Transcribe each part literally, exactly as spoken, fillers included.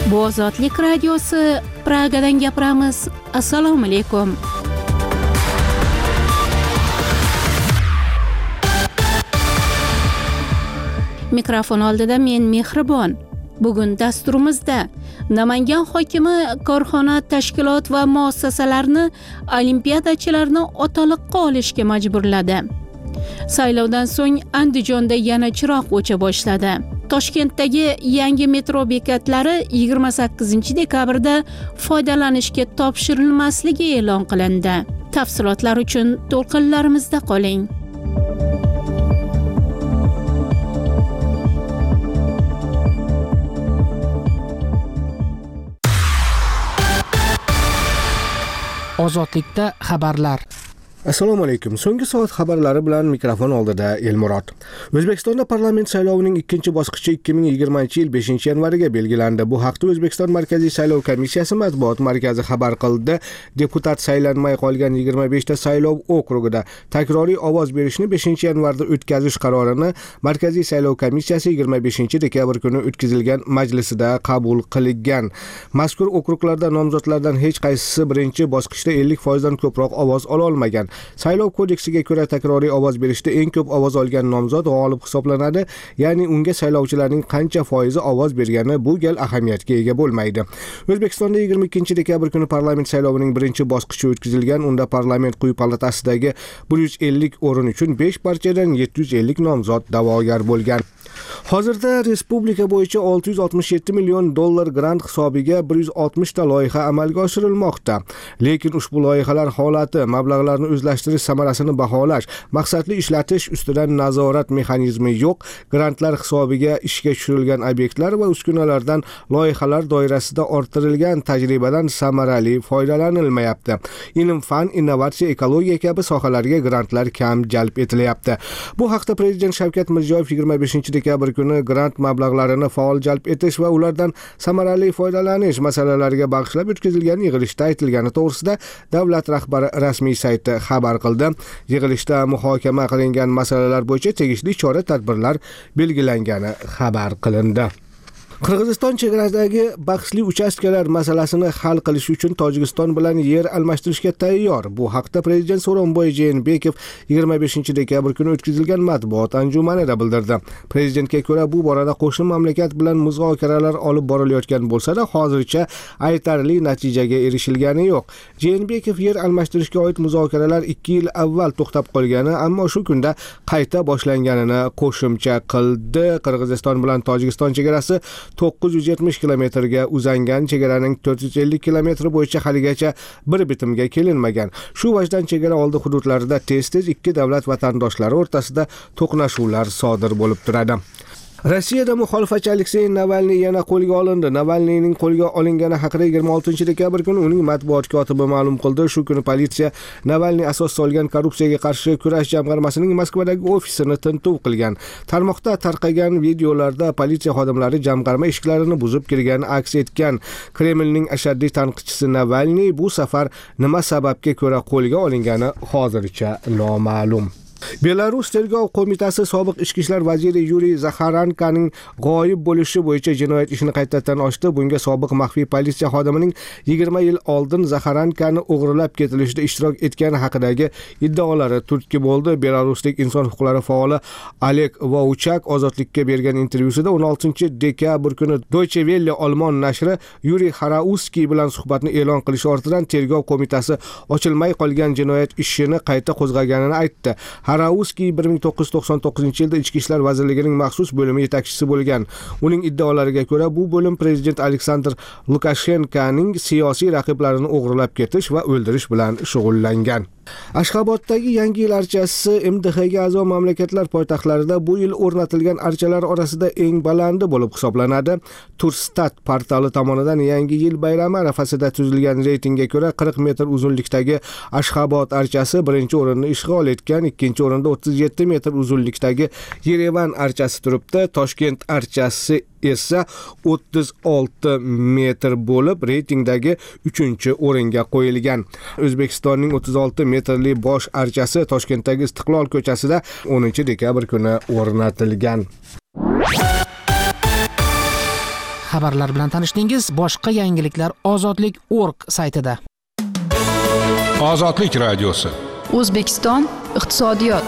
Bu Ozodlik radiosi, Pragadan gapiramiz. Assalomu alaykum. Mikrofon oldida men Mehribon. Bugun dasturimizda Namangan hokimi korxona, tashkilot va muassasalarni olimpiadachilarni otaliqqa olishga majburladi. Saylovdan so'ng Andijonda yana chiroq o'cha boshladi. Toshkentdagi yangi metro bekatlari yigirma sakkizinchi dekabrda foydalanishga topshirilmasligi e'lon qilindi. Tafsilotlar uchun to'lqinlarimizda qoling. Ozodlikda xabarlar. Assalomu alaykum. So'nggi soat xabarlari bilan mikrofon oldida Elmurod. O'zbekistonda parlament saylovining ikkinchi bosqichi ikki ming yigirmanchi yil beshinchi yanvariga belgilandi. Bu haqda O'zbekiston Markaziy saylov komissiyasi matbuot markazi xabar qildi. Deputat saylanmay qolgan yigirma beshta saylov okrugida takroriy ovoz berishni beshinchi yanvarda o'tkazish qarorini Markaziy saylov komissiyasi yigirma beshinchi dekabr kuni o'tkazilgan majlisida qabul qilgan. Mazkur okruglarda nomzodlardan hech qaysisi birinchi bosqichda ellik foiz dan ko'proq ovoz ola olmagan. Saylov kodeksiga ko'ra takroriy ovoz berishda eng ko'p ovoz olgan nomzod g'olib hisoblanadi, ya'ni unga saylovchilarning qancha foizi ovoz bergani bu gal ahamiyatga ega bo'lmaydi. O'zbekistonda yigirma ikkinchi dekabr kuni parlament saylovining birinchi bosqichi o'tkazilgan. Unda parlament quyi palatasidagi bir yuz ellik o'rin uchun besh partiyadan yetti yuz ellik nomzod da'vogar bo'lgan. Hozirda respublika bo'yicha olti yuz oltmish yetti million dollar grant hisobiga bir yuz oltmish ta loyiha amalga oshirilmoqda. Lekin ushbu loyihalar holati, mablag'larni o'zlashtirish samarasini baholash, maqsadli ishlatish ustidan nazorat mexanizmi yo'q. Grantlar hisobiga ishga tushirilgan obyektlar va uskunalardan loyihalar doirasida orttirilgan tajribadan samarali foydalanilmayapti. Ilm, fan, innovatsiya, ekologiya kabi sohalarga grantlar kam jalb etilyapti. Bu haqda Prezident Shavkat Mirziyoyev yigirma beshinchi dekabr kuni grant mablag'larini faol jalb etish va ulardan samarali foydalanish masalalariga bag'ishlab o'tkazilgan yig'ilishda aytilgani to'g'risida davlat rahbari rasmiy sayti xabar qildi. Yig'ilishda muhokama qilingan masalalar bo'yicha tegishli chora-tadbirlar belgilangani xabar qilindi. Qirg'iziston chegarasidagi bahsli uchastkalar masalasini hal qilish uchun Tojikiston bilan yer almashtirishga tayyor. Bu haqda Prezident So'ronboy Jeenbekov yigirma beshinchi dekabr kuni o'tkazilgan matbuot anjumanida bildirdi. Prezidentga ko'ra bu borada qo'shni mamlakat bilan muzokaralar olib borilayotgan bo'lsa-da, hozircha aytarli natijaga erishilgani yo'q. Jeenbekov yer almashtirishga oid muzokaralar ikki yil avval to'xtab qolgani, ammo shu kunda qayta boshlanganini qo'shimcha qildi. Qirg'iziston bilan Tojikiston chegarasi to'qqiz yuz yetmish kilometrga uzangan, chegaraning to'rt yuz ellik kilometri bo'yicha haligacha bir bitimga kelinmagan. Shu vajdan chegara oldi hududlarida tez-tez ikki davlat vatandoshlari o'rtasida to'qnashuvlar sodir bo'lib turadi. Rossiyada muxolifatchi Aleksey Navalniy yana qo'lga olindi. Navalniyning qo'lga olingani haqida yigirma oltinchi dekabr kuni uning matbuot kotibi ma'lum qildi. Shu kuni politsiya Navalniy asos solgan korrupsiyaga qarshi kurash jamg'armasining Moskvadagi ofisini tintuv qilgan. Tarmoqda tarqagan videolarda politsiya xodimlari jamg'arma eshiklarini buzib kirgani aks etgan. Kremlning ashaddiy tanqidchisi Navalniy bu safar nima sababga ko'ra qo'lga olingani hozircha noma'lum. Belarus tergov qo'mitasi sobiq ichki ishlar vaziri Yuriy Zaxarankaning g'oyib bo'lishi bo'yicha jinoyat ishini qaytadan ochdi. Bunga sobiq maxfiy politsiya xodimining yigirma yil oldin Zaxarankani o'g'irlab ketilishida ishtirok etgani haqidagi iddaolari turtki bo'ldi. Belaruslik inson huquqlari faoli Oleg Vouchak ozodlikka bergan intervyusida o'n oltinchi dekabr kuni Deutsche Welle olmon nashri Yuriy Harauskiy bilan suhbatni e'lon qilish ortidan tergov qo'mitasi ochilmay qolgan jinoyat ishini qayta qo'zg'aganini aytdi. Harauskiy bir ming to'qqiz yuz to'qson to'qqizinchi yilda Ichki ishlar vazirligining maxsus bo'limi yetakchisi bo'lgan. Uning iddaolariga ko'ra bu bo'lim prezident Aleksandr Lukashenkoning siyosiy raqiblarini o'g'irlab ketish va o'ldirish bilan shug'ullangan. Ashxaboddagi yangi yil archasi M D Hga a'zo mamlakatlar poytaxtlarida bu yil o'rnatilgan archalar orasida eng balandi bo'lib hisoblanadi. Turstat portali tomonidan yangi yil bayrami arafasida tuzilgan reytingga ko'ra qirq metr uzunlikdagi Ashxabod archasi birinchi o'rinni ishg'ol etgan, ikkinchi o'rinda o'ttiz yetti metr uzunlikdagi Yerevan archasi turibdi. Toshkent archasi esa o'ttiz olti metr bo'lib reytingdagi uchinchi o'ringa qo'yilgan. O'zbekistonning o'ttiz olti metrli bosh archasi Toshkentdagi Istiqlol ko'chasida o'ninchi dekabr kuni o'rnatilgan. xabarlar bilan tanishdingiz. Boshqa yangiliklar ozodlik nokta org saytida. Ozodlik radiosi. O'zbekiston iqtisodiyot.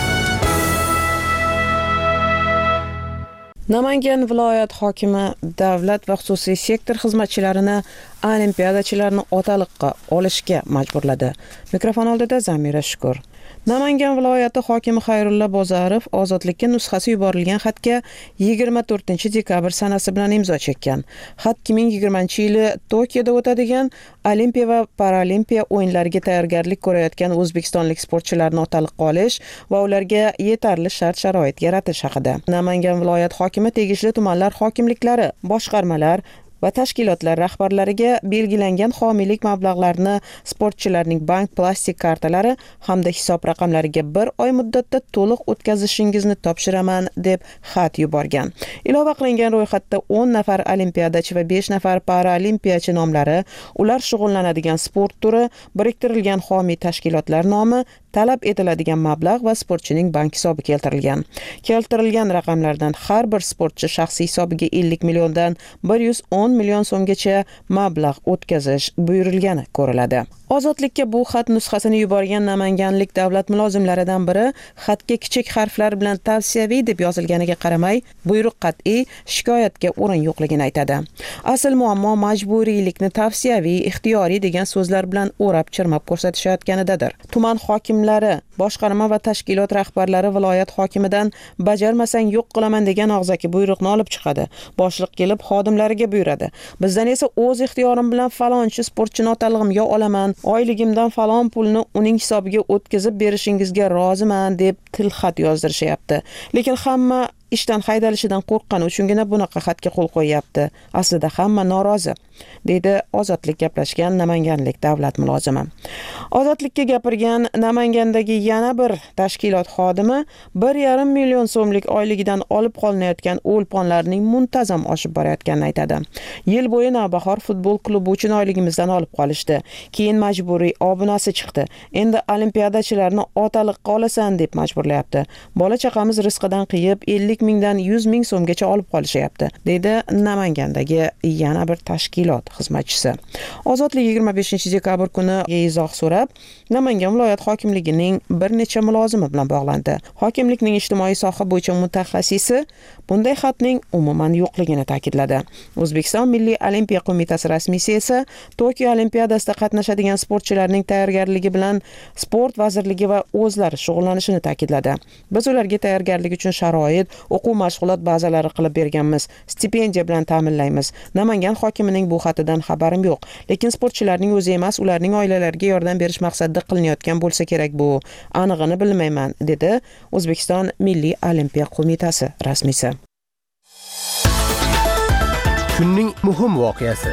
Namangan viloyat hokimi davlat va xususiy sektor xizmatchilarini olimpiadachilarni otaliqqa olishga majburladi. Mikrofon oldida Zamira Shukur. Namangan viloyati hokimi Xayrulla Bozorov ozodlikka nusxasi yuborilgan xatga yigirma to'rtinchi dekabr sanasi bilan imzo chekkan. Xat ikki ming yigirmanchi yili Tokioda o'tadigan Olimpiya va Paralimpiya o'yinlariga tayyorgarlik ko'rayotgan o'zbekistonlik sportchilarni otaliqqa olish va ularga yetarli shart-sharoit yaratish haqida. Namangan viloyat hokimi tegishli tumanlar hokimliklari, boshqarmalar va tashkilotlar rahbarlariga belgilangan homiylik mablag'larini sportchilarning bank plastik kartalari hamda hisob raqamlariga bir oy muddatda to'liq o'tkazishingizni topshiraman deb xat yuborgan. Ilova qilingan ro'yxatda o'n nafar olimpiadachi va besh nafar paralimpiyachi nomlari, ular shug'ullanadigan sport turi, biriktirilgan homiy tashkilotlar nomi, talab etiladigan mablag' va sportchining bank hisobi keltirilgan. Keltirilgan raqamlardan har bir sportchi shaxsiy hisobiga ellik milliondan bir yuz o'n million so'mgacha mablag' o'tkazish buyurilgani ko'riladi. Ozodlikka bu xat nusxasini yuborgan namanganlik davlat mulozimlaridan biri xatga kichik harflar bilan tavsiyaviy deb yozilganiga qaramay, buyruq qat'iy, shikoyatga o'rin yo'qligini aytadi. Asl muammo majburiylikni tavsiyaviy, ixtiyoriy degan so'zlar bilan o'rab chirmab ko'rsatishayotganidadir. Tuman hokimlari, boshqarma va tashkilot rahbarlari viloyat hokimidan bajarmasang yo'q qilaman degan og'zaki buyruqni olib chiqadi. Boshliq kelib xodimlariga buyuradi. Bizdan esa o'z ixtiyorim bilan falonchi sportchini otalig'imga olaman, oyligimdan falon pulni uning hisobiga o'tkazib berishingizga roziman deb tilxat yozdirishyapti. Lekin hamma ishdan haydalishidan qo'rqqani uchungina bunaqa xatga qo'l qo'yyapti. Aslida hamma norozi, deydi Ozodlik gaplashgan namanganlik davlat mulozimi. Ozodlikka gapirgan Namangandagi yana bir tashkilot xodimi bir yarim million so'mlik oyligidan olib qolinayotgan o'lponlarning muntazam oshib borayotganini aytadi. Yil bo'yi Navbahor futbol klubi uchun oyligimizdan olib qolishdi. Keyin majburiy obunasi chiqdi. Endi olimpiadachilarni otaliqqa olasan deb majburlayapti. Bola chaqamiz rizqidan qiyib ellik mingdan yuz ming so'mgacha olib qolishyapti, deydi Namangandagi yana bir tashkilot xizmatchisi. Ozodlik yigirma beshinchi dekabr kuni izoh so'rab, Namangan viloyat hokimligining bir necha mulozimi bilan bog'landi. Hokimlikning ijtimoiy soha bo'yicha mutaxassisi bunday xatning umuman yo'qligini ta'kidladi. O'zbekiston Milliy olimpiya qo'mitasi rasmiysi esa Tokio olimpiadasida qatnashadigan sportchilarning tayyorgarligi bilan sport vazirligi va o'zlari shug'ullanishini ta'kidladi. Biz ularga tayyorgarlik uchun sharoit, o'quv mashg'ulot bazalari qilib berganmiz, stipendiya bilan ta'minlaymiz. Namangan hokimining bu xatidan xabarim yo'q, lekin sportchilarning o'zi emas, ularning oilalariga yordam berish maqsadida qilinayotgan bo'lsa kerak bu. Anig'ini bilmayman, dedi O'zbekiston Milliy olimpiya qo'mitasi rasmiysi. Kunning muhim voqeasi.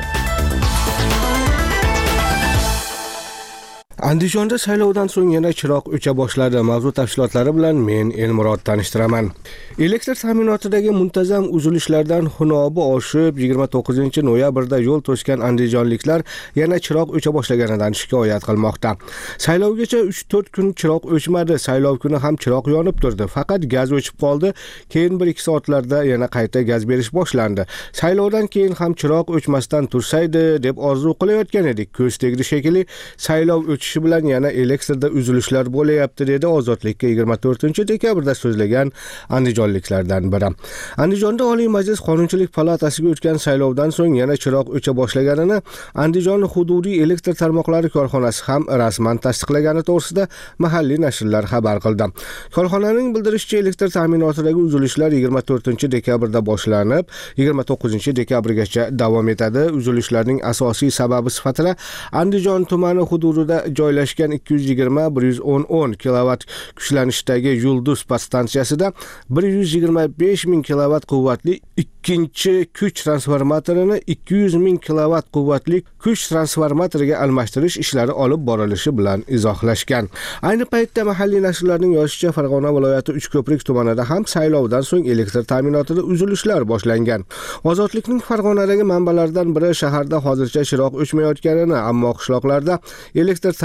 Andijonda saylovdan so'ng yana chiroq o'cha boshladi. Mavzu tafsilotlari bilan men Elmurod tanishtiraman. Elektr ta'minotidagi muntazam uzilishlardan xunobi oshib, yigirma to'qqizinchi noyabrda yo'l to'sgan andijonliklar yana chiroq o'cha boshlaganidan shikoyat qilmoqda. Saylovgacha uch to'rt kun chiroq o'chmadi. Saylov kuni ham chiroq yonib turdi. Faqat gaz o'chib qoldi. Keyin bir ikki soatlarda yana qayta gaz berish boshlandi. Saylovdan keyin ham chiroq o'chmasdan tursaydi deb orzu qilayotgan edik. Ko'z tegdi shekilli, saylov o'chishi bilan yana elektrda uzilishlar bo'layapti, dedi Ozodlikka yigirma to'rtinchi dekabrda so'zlagan andijonliklardan biri. Andijonda Oliy Majlis Qonunchilik palatasiga o'tgan saylovdan so'ng yana chiroq o'cha boshlaganini Andijon hududiy elektr tarmoqlari korxonasi ham rasman tasdiqlagani to'g'risida mahalliy nashrlar xabar qildi. Korxonaning bildirishicha, elektr ta'minotidagi uzilishlar yigirma to'rtinchi dekabrda boshlanib, yigirma to'qqizinchi dekabrgacha davom etadi. Uzilishlarning asosiy sababi sifatida Andijon tumani hududida joylashgan ikki yuz yigirma bir yuz o'n o'n kilovatt kuchlanishdagi Yulduz podstansiyasida bir yuz yigirma besh ming kilovatt quvvatli ikkinchi kuch transformatorini ikki yuz ming kilovatt quvvatli kuch transformatoriga almashtirish ishlari olib borilishi bilan izohlashgan. Ayni paytda mahalliy nashrlarning yozishicha, Farg'ona viloyati Uchko'prik tumanida ham saylovdan so'ng elektr ta'minotida uzilishlar boshlangan. Ozodlikning Farg'onadagi manbalaridan biri shaharda hozircha chiroq o'chmayotganini, ammo qishloqlarda elektr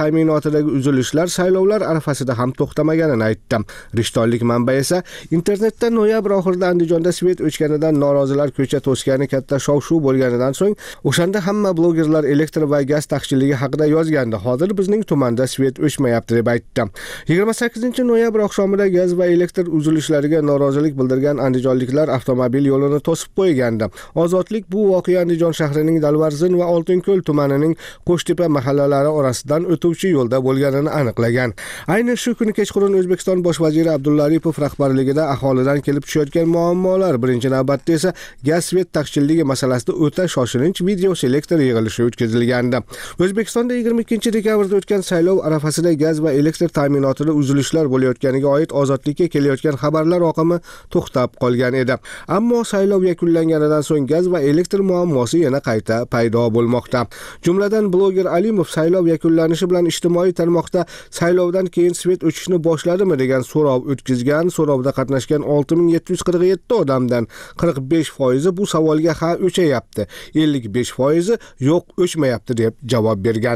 ta'minotidagi uzilishlar saylovlar arafasida ham to'xtamaganini aytdi. Rishtonlik manba esa internetda noyabr oxirida Andijonda svet o'chganidan norozilar ko'cha to'sgani katta shov-shuv bo'lganidan so'ng o'shanda hamma blogerlar elektr va gaz taqchilligi haqida yozgandi. Hozir bizning tumanda svet o'chmayapti deb aytdi. yigirma sakkizinchi noyabr oqshomida gaz va elektr uzilishlariga norozilik bildirgan andijonliklar avtomobil yo'lini to'sib qo'ygandi. Ozodlik bu voqea Andijon shahrining Dalvarzin va Oltinko'l tumanining Qo'shtepa mahallalari orasidan o'tuvchi yo'lda bo'lganini aniqlagan. Ayni shu kuni kechqurun O'zbekiston bosh vaziri Abdulla Aripov rahbarligida aholidan kelib tushayotgan muammolar, birinchi navbatda esa gaz svet taqchilligi masalasida o'ta shoshilinch video selektor yig'ilishi o'tkazilgandi. O'zbekistonda yigirma ikkinchi dekabrda o'tgan saylov arafasida gaz va elektr ta'minotida uzilishlar bo'layotganiga oid ozodlikka kelayotgan xabarlar oqimi to'xtab qolgan edi. Ammo saylov yakunlanganidan so'ng gaz va elektr muammosi yana qayta paydo bo'lmoqda. Jumladan bloger Alimov saylov yakunlanishi bilan ijtimoiy tarmoqda saylovdan keyin svet o'chishni boshladimi degan so'rov o'tkazgan. So'rovda qatnashgan olti ming yetti yuz qirq yetti odamdan qirq besh foizi bu savolga ha o'chayapti, ellik besh foizi yo'q o'chmayapti deb javob bergan.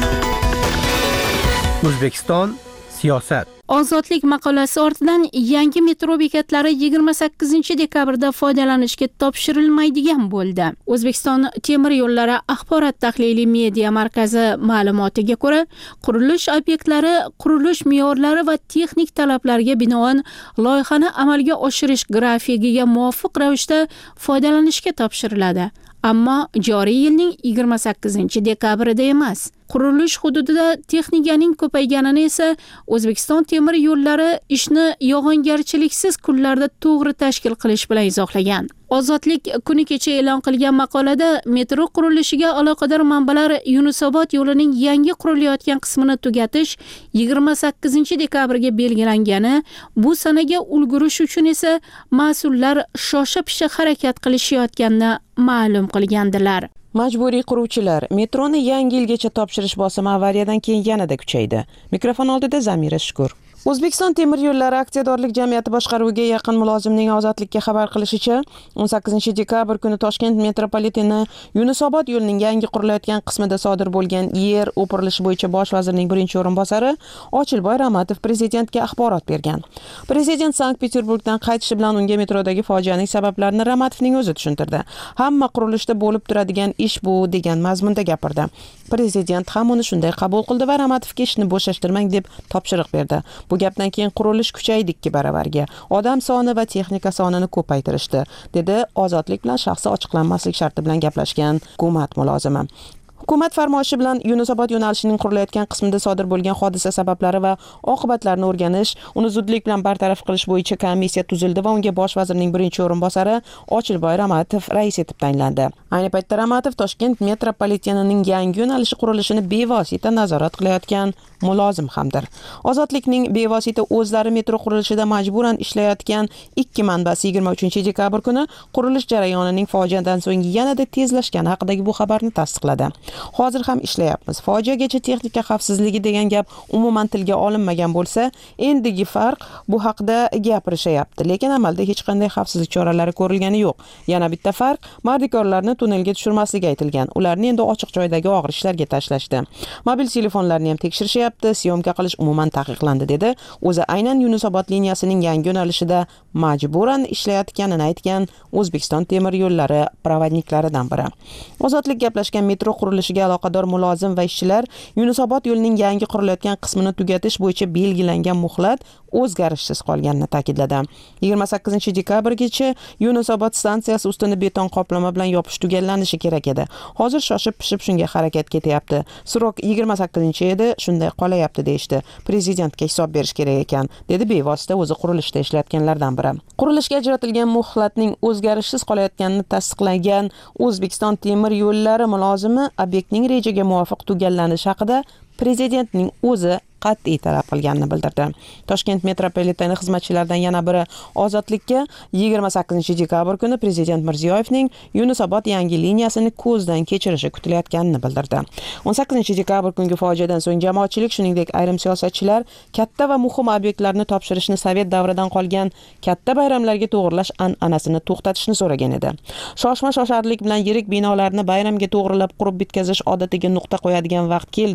O'zbekiston siyosat. Ozodlik maqolasi ortidan yangi metro bekatlari yigirma sakkizinchi dekabrda foydalanishga topshirilmaydigan bo'ldi. O'zbekiston temir yo'llari axborot tahliliy media markazi ma'lumotiga ko'ra, qurilish obyektlari qurilish me'yorlari va texnik talablarga binoan loyihani amalga oshirish grafikiga muvofiq ravishda foydalanishga topshiriladi. Ammo joriy yilning yigirma sakkizinchi dekabrida emas. Qurilish hududida texnikaning ko'payganini esa O'zbekiston temir yo'llari ishni yog'ingarchiliksiz kunlarda to'g'ri tashkil qilish bilan izohlagan. Ozodlik kuni kecha e'lon qilgan maqolada metro qurilishiga aloqador manbalar Yunusobod yo'lining yangi qurilayotgan qismini tugatish yigirma sakkizinchi dekabrga belgilangani, bu sanaga ulgurish uchun esa mas'ullar shosha-pisha harakat qilishayotganini ma'lum qilgandilar. Majburiy quruvchilar metroni yangi yilgacha topshirish bosimi avariyadan keyin yanada kuchaydi. Mikrofon oldida Zamira Shukur. O'zbekiston temir yo'llari aksiyadorlik jamiyati boshqaruviga yaqin mulozimning ozodlikka xabar qilishicha, o'n sakkizinchi dekabr kuni Toshkent metropoliteni Yunusobod yo'lining yangi qurilayotgan qismida sodir bo'lgan yer o'pirilishi bo'yicha bosh vazirning birinchi o'rinbosari Ochilboy Ramatov prezidentga axborot bergan. Prezident Sankt-Peterburgdan qaytishi bilan unga metrodagi fojianing sabablarini Ramatovning o'zi tushuntirdi. Hamma qurilishda bo'lib turadigan ish bu degan mazmunda gapirdi. Prezident ham uni shunday qabul qildi va Ramatovga ishni bo'shashtirmang deb topshiriq berdi. Bu gapdan keyin qurilish kuchaydi ikki baravarga. Odam soni va texnika sonini ko'paytirishdi, dedi ozodlik bilan shaxsi ochiqlanmaslik sharti bilan gaplashgan hukumat mulozimi. Hukumat farmoyishi bilan Yunusobod yo'nalishining qurilayotgan qismida sodir bo'lgan hodisa sabablari va oqibatlarini o'rganish, uni zudlik bilan bartaraf qilish bo'yicha komissiya tuzildi va unga bosh vazirning birinchi o'rinbosari Ochilboy Ramatov rais etib tayinlandi. Ayni paytda Ramatov Toshkent metropolitenining yangi yo'nalishi qurilishini bevosita nazorat qilayotgan mulozim hamdir. Ozodlikning bevosita o'zlari metro qurilishida majburan ishlayotgan ikki manbasi yigirma uchinchi dekabr kuni qurilish jarayonining fojiadan so'ng yanada tezlashgani haqidagi bu xabarni tasdiqladi. Hozir ham ishlayapmiz. Fojiagacha texnika xavfsizligi degan gap umuman tilga olinmagan bo'lsa, endigi farq bu haqda gapirishayapti, lekin amalda hech qanday xavfsizlik choralari ko'rilgani yo'q. Yana bitta farq, mardikorlarni tunnelga tushirmasligi aytilgan. Ularni endi ochiq joydagi og'ir ishlarga tashlashdi. Mobil telefonlarni ham tekshirishyapti, syomka qilish umuman taqiqlandi, dedi. O'zi aynan Yunusobod liniyasining yangi yo'nalishida majburan ishlayotganini aytgan O'zbekiston temir yo'llari provodniklaridan biri. Ozodlik gaplashgan metro qurilishiga aloqador mulozim va ishchilar Yunusobod yo'lining yangi qurilayotgan qismini tugatish bo'yicha belgilangan muhlat o'zgarishsiz qolganini ta'kidladi. yigirma sakkizinchi dekabrgacha Yunusobod stansiyasi ustini beton qoplama bilan yopish tugallanishi kerak edi. Hozir shoshib pishib shunga harakat ketyapti. Srok yigirma sakkizinchi edi, shunday qolayapti deyishdi. Prezidentga hisob berish kerak ekan, dedi bevosita o'zi qurilishda ishlayotganlardan biri. Qurilishga ajratilgan muhlatning o'zgarishsiz qolayotganini tasdiqlagan O'zbekiston temir yo'llari mulozimi obyektning rejaga muvofiq tugallanishi haqida prezidentning o'zi qat'iy talab qilganini bildirdi. Toshkent metropoliteni xizmatchilaridan yana biri Ozodlikka yigirma sakkizinchi dekabr kuni prezident Mirziyoyevning Yunusobod yangi liniyasini ko'zdan kechirishi kutilayotganini bildirdi. o'n sakkizinchi dekabr kungi fojiadan so'ng jamoatchilik, shuningdek ayrim siyosatchilar katta va muhim obyektlarni topshirishni Sovet davridan qolgan katta bayramlarga to'g'rilash an'anasini to'xtatishni so'ragan edi. Shoshma shosharlik bilan yirik binolarni bayramga to'g'rilab qurib bitkazish odatiga nuqta qo'yadigan vaqt keldi.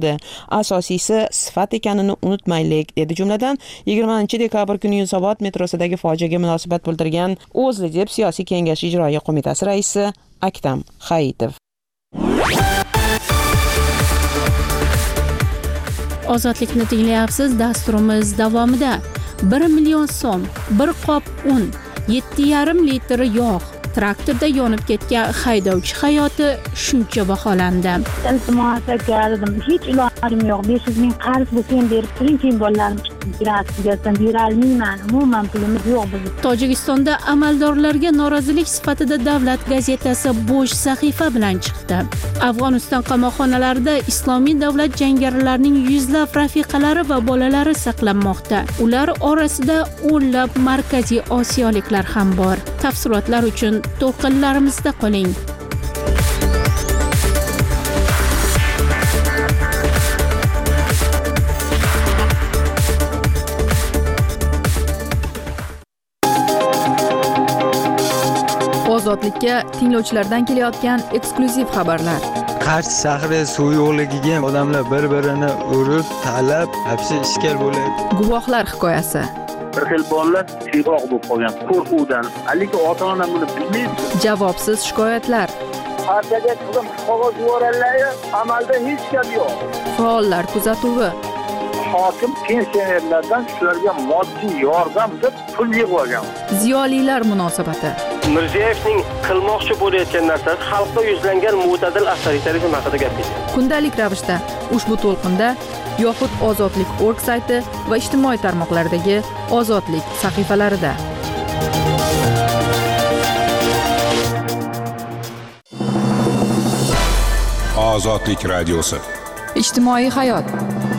Asosiysi sifat ekanini unutmaylik, dedi. Jumladan yigirmanchi dekabr kuni Yunusobod metrosidagi fojiaga munosabat bildirgan O'zlidep siyosiy kengashi ijroiya qo'mitasi raisi Aktam Hayitov. Ozodlikni tinglayapsiz. Dasturimiz davomida bir million so'm, bir qop un, yetti yarim litr yog', traktorda yonib ketgan haydovchi hayoti shuncha baholandi. Iltimos qildim, hech ilojim yo'q. besh yuz ming qarz bo'lsa berib turing, keyin bolalarim chiqib berolmayman. Umuman pulimiz yo'q bizning. Tojikistonda amaldorlarga norozilik sifatida Davlat gazetasi bo'sh sahifa bilan chiqdi. Afg'oniston qamoqxonalarida Islomiy davlat jangarilarining yuzlab rafiqalari va bolalari saqlanmoqda. Ular orasida o'nlab Markaziy Osiyoliklar ham bor. Tafsilotlar uchun to'lqinlarimizda qoling. Ozodlikka tinglovchilardan kelayotgan eksklyuziv xabarlar. Qarshi shahri suv yo'qligiga odamlar bir-birini urib, talab, hapsi ishkal bo'ladi. Guvohlar hikoyasi. Bir xil bolalar tiyroq bo'lib qolgan qo'rquvdan, lekin ota-ona buni bilmaydi. Javobsiz shikoyatlar. Partiyaga qizim qog'oz yuboradilar, amalda hech gap yo'q. Faollar kuzatuvi. Hokim pensionerlardan shularga moddiy yordam deb pul yig'ib olgan. Ziyolilar munosabati. Mirziyoyevning qilmoqchi bo'layotgan narsasi xalqqa yuzlangan mo'tadil avtoritarizm haqida gapirdi. Kundalik ravishda ushbu to'lqinda yoxud Ozodlik nokta org sayti va ijtimoiy tarmoqlardagi Ozodlik sahifalarida. Ozodlik radiosi. Ijtimoiy hayot.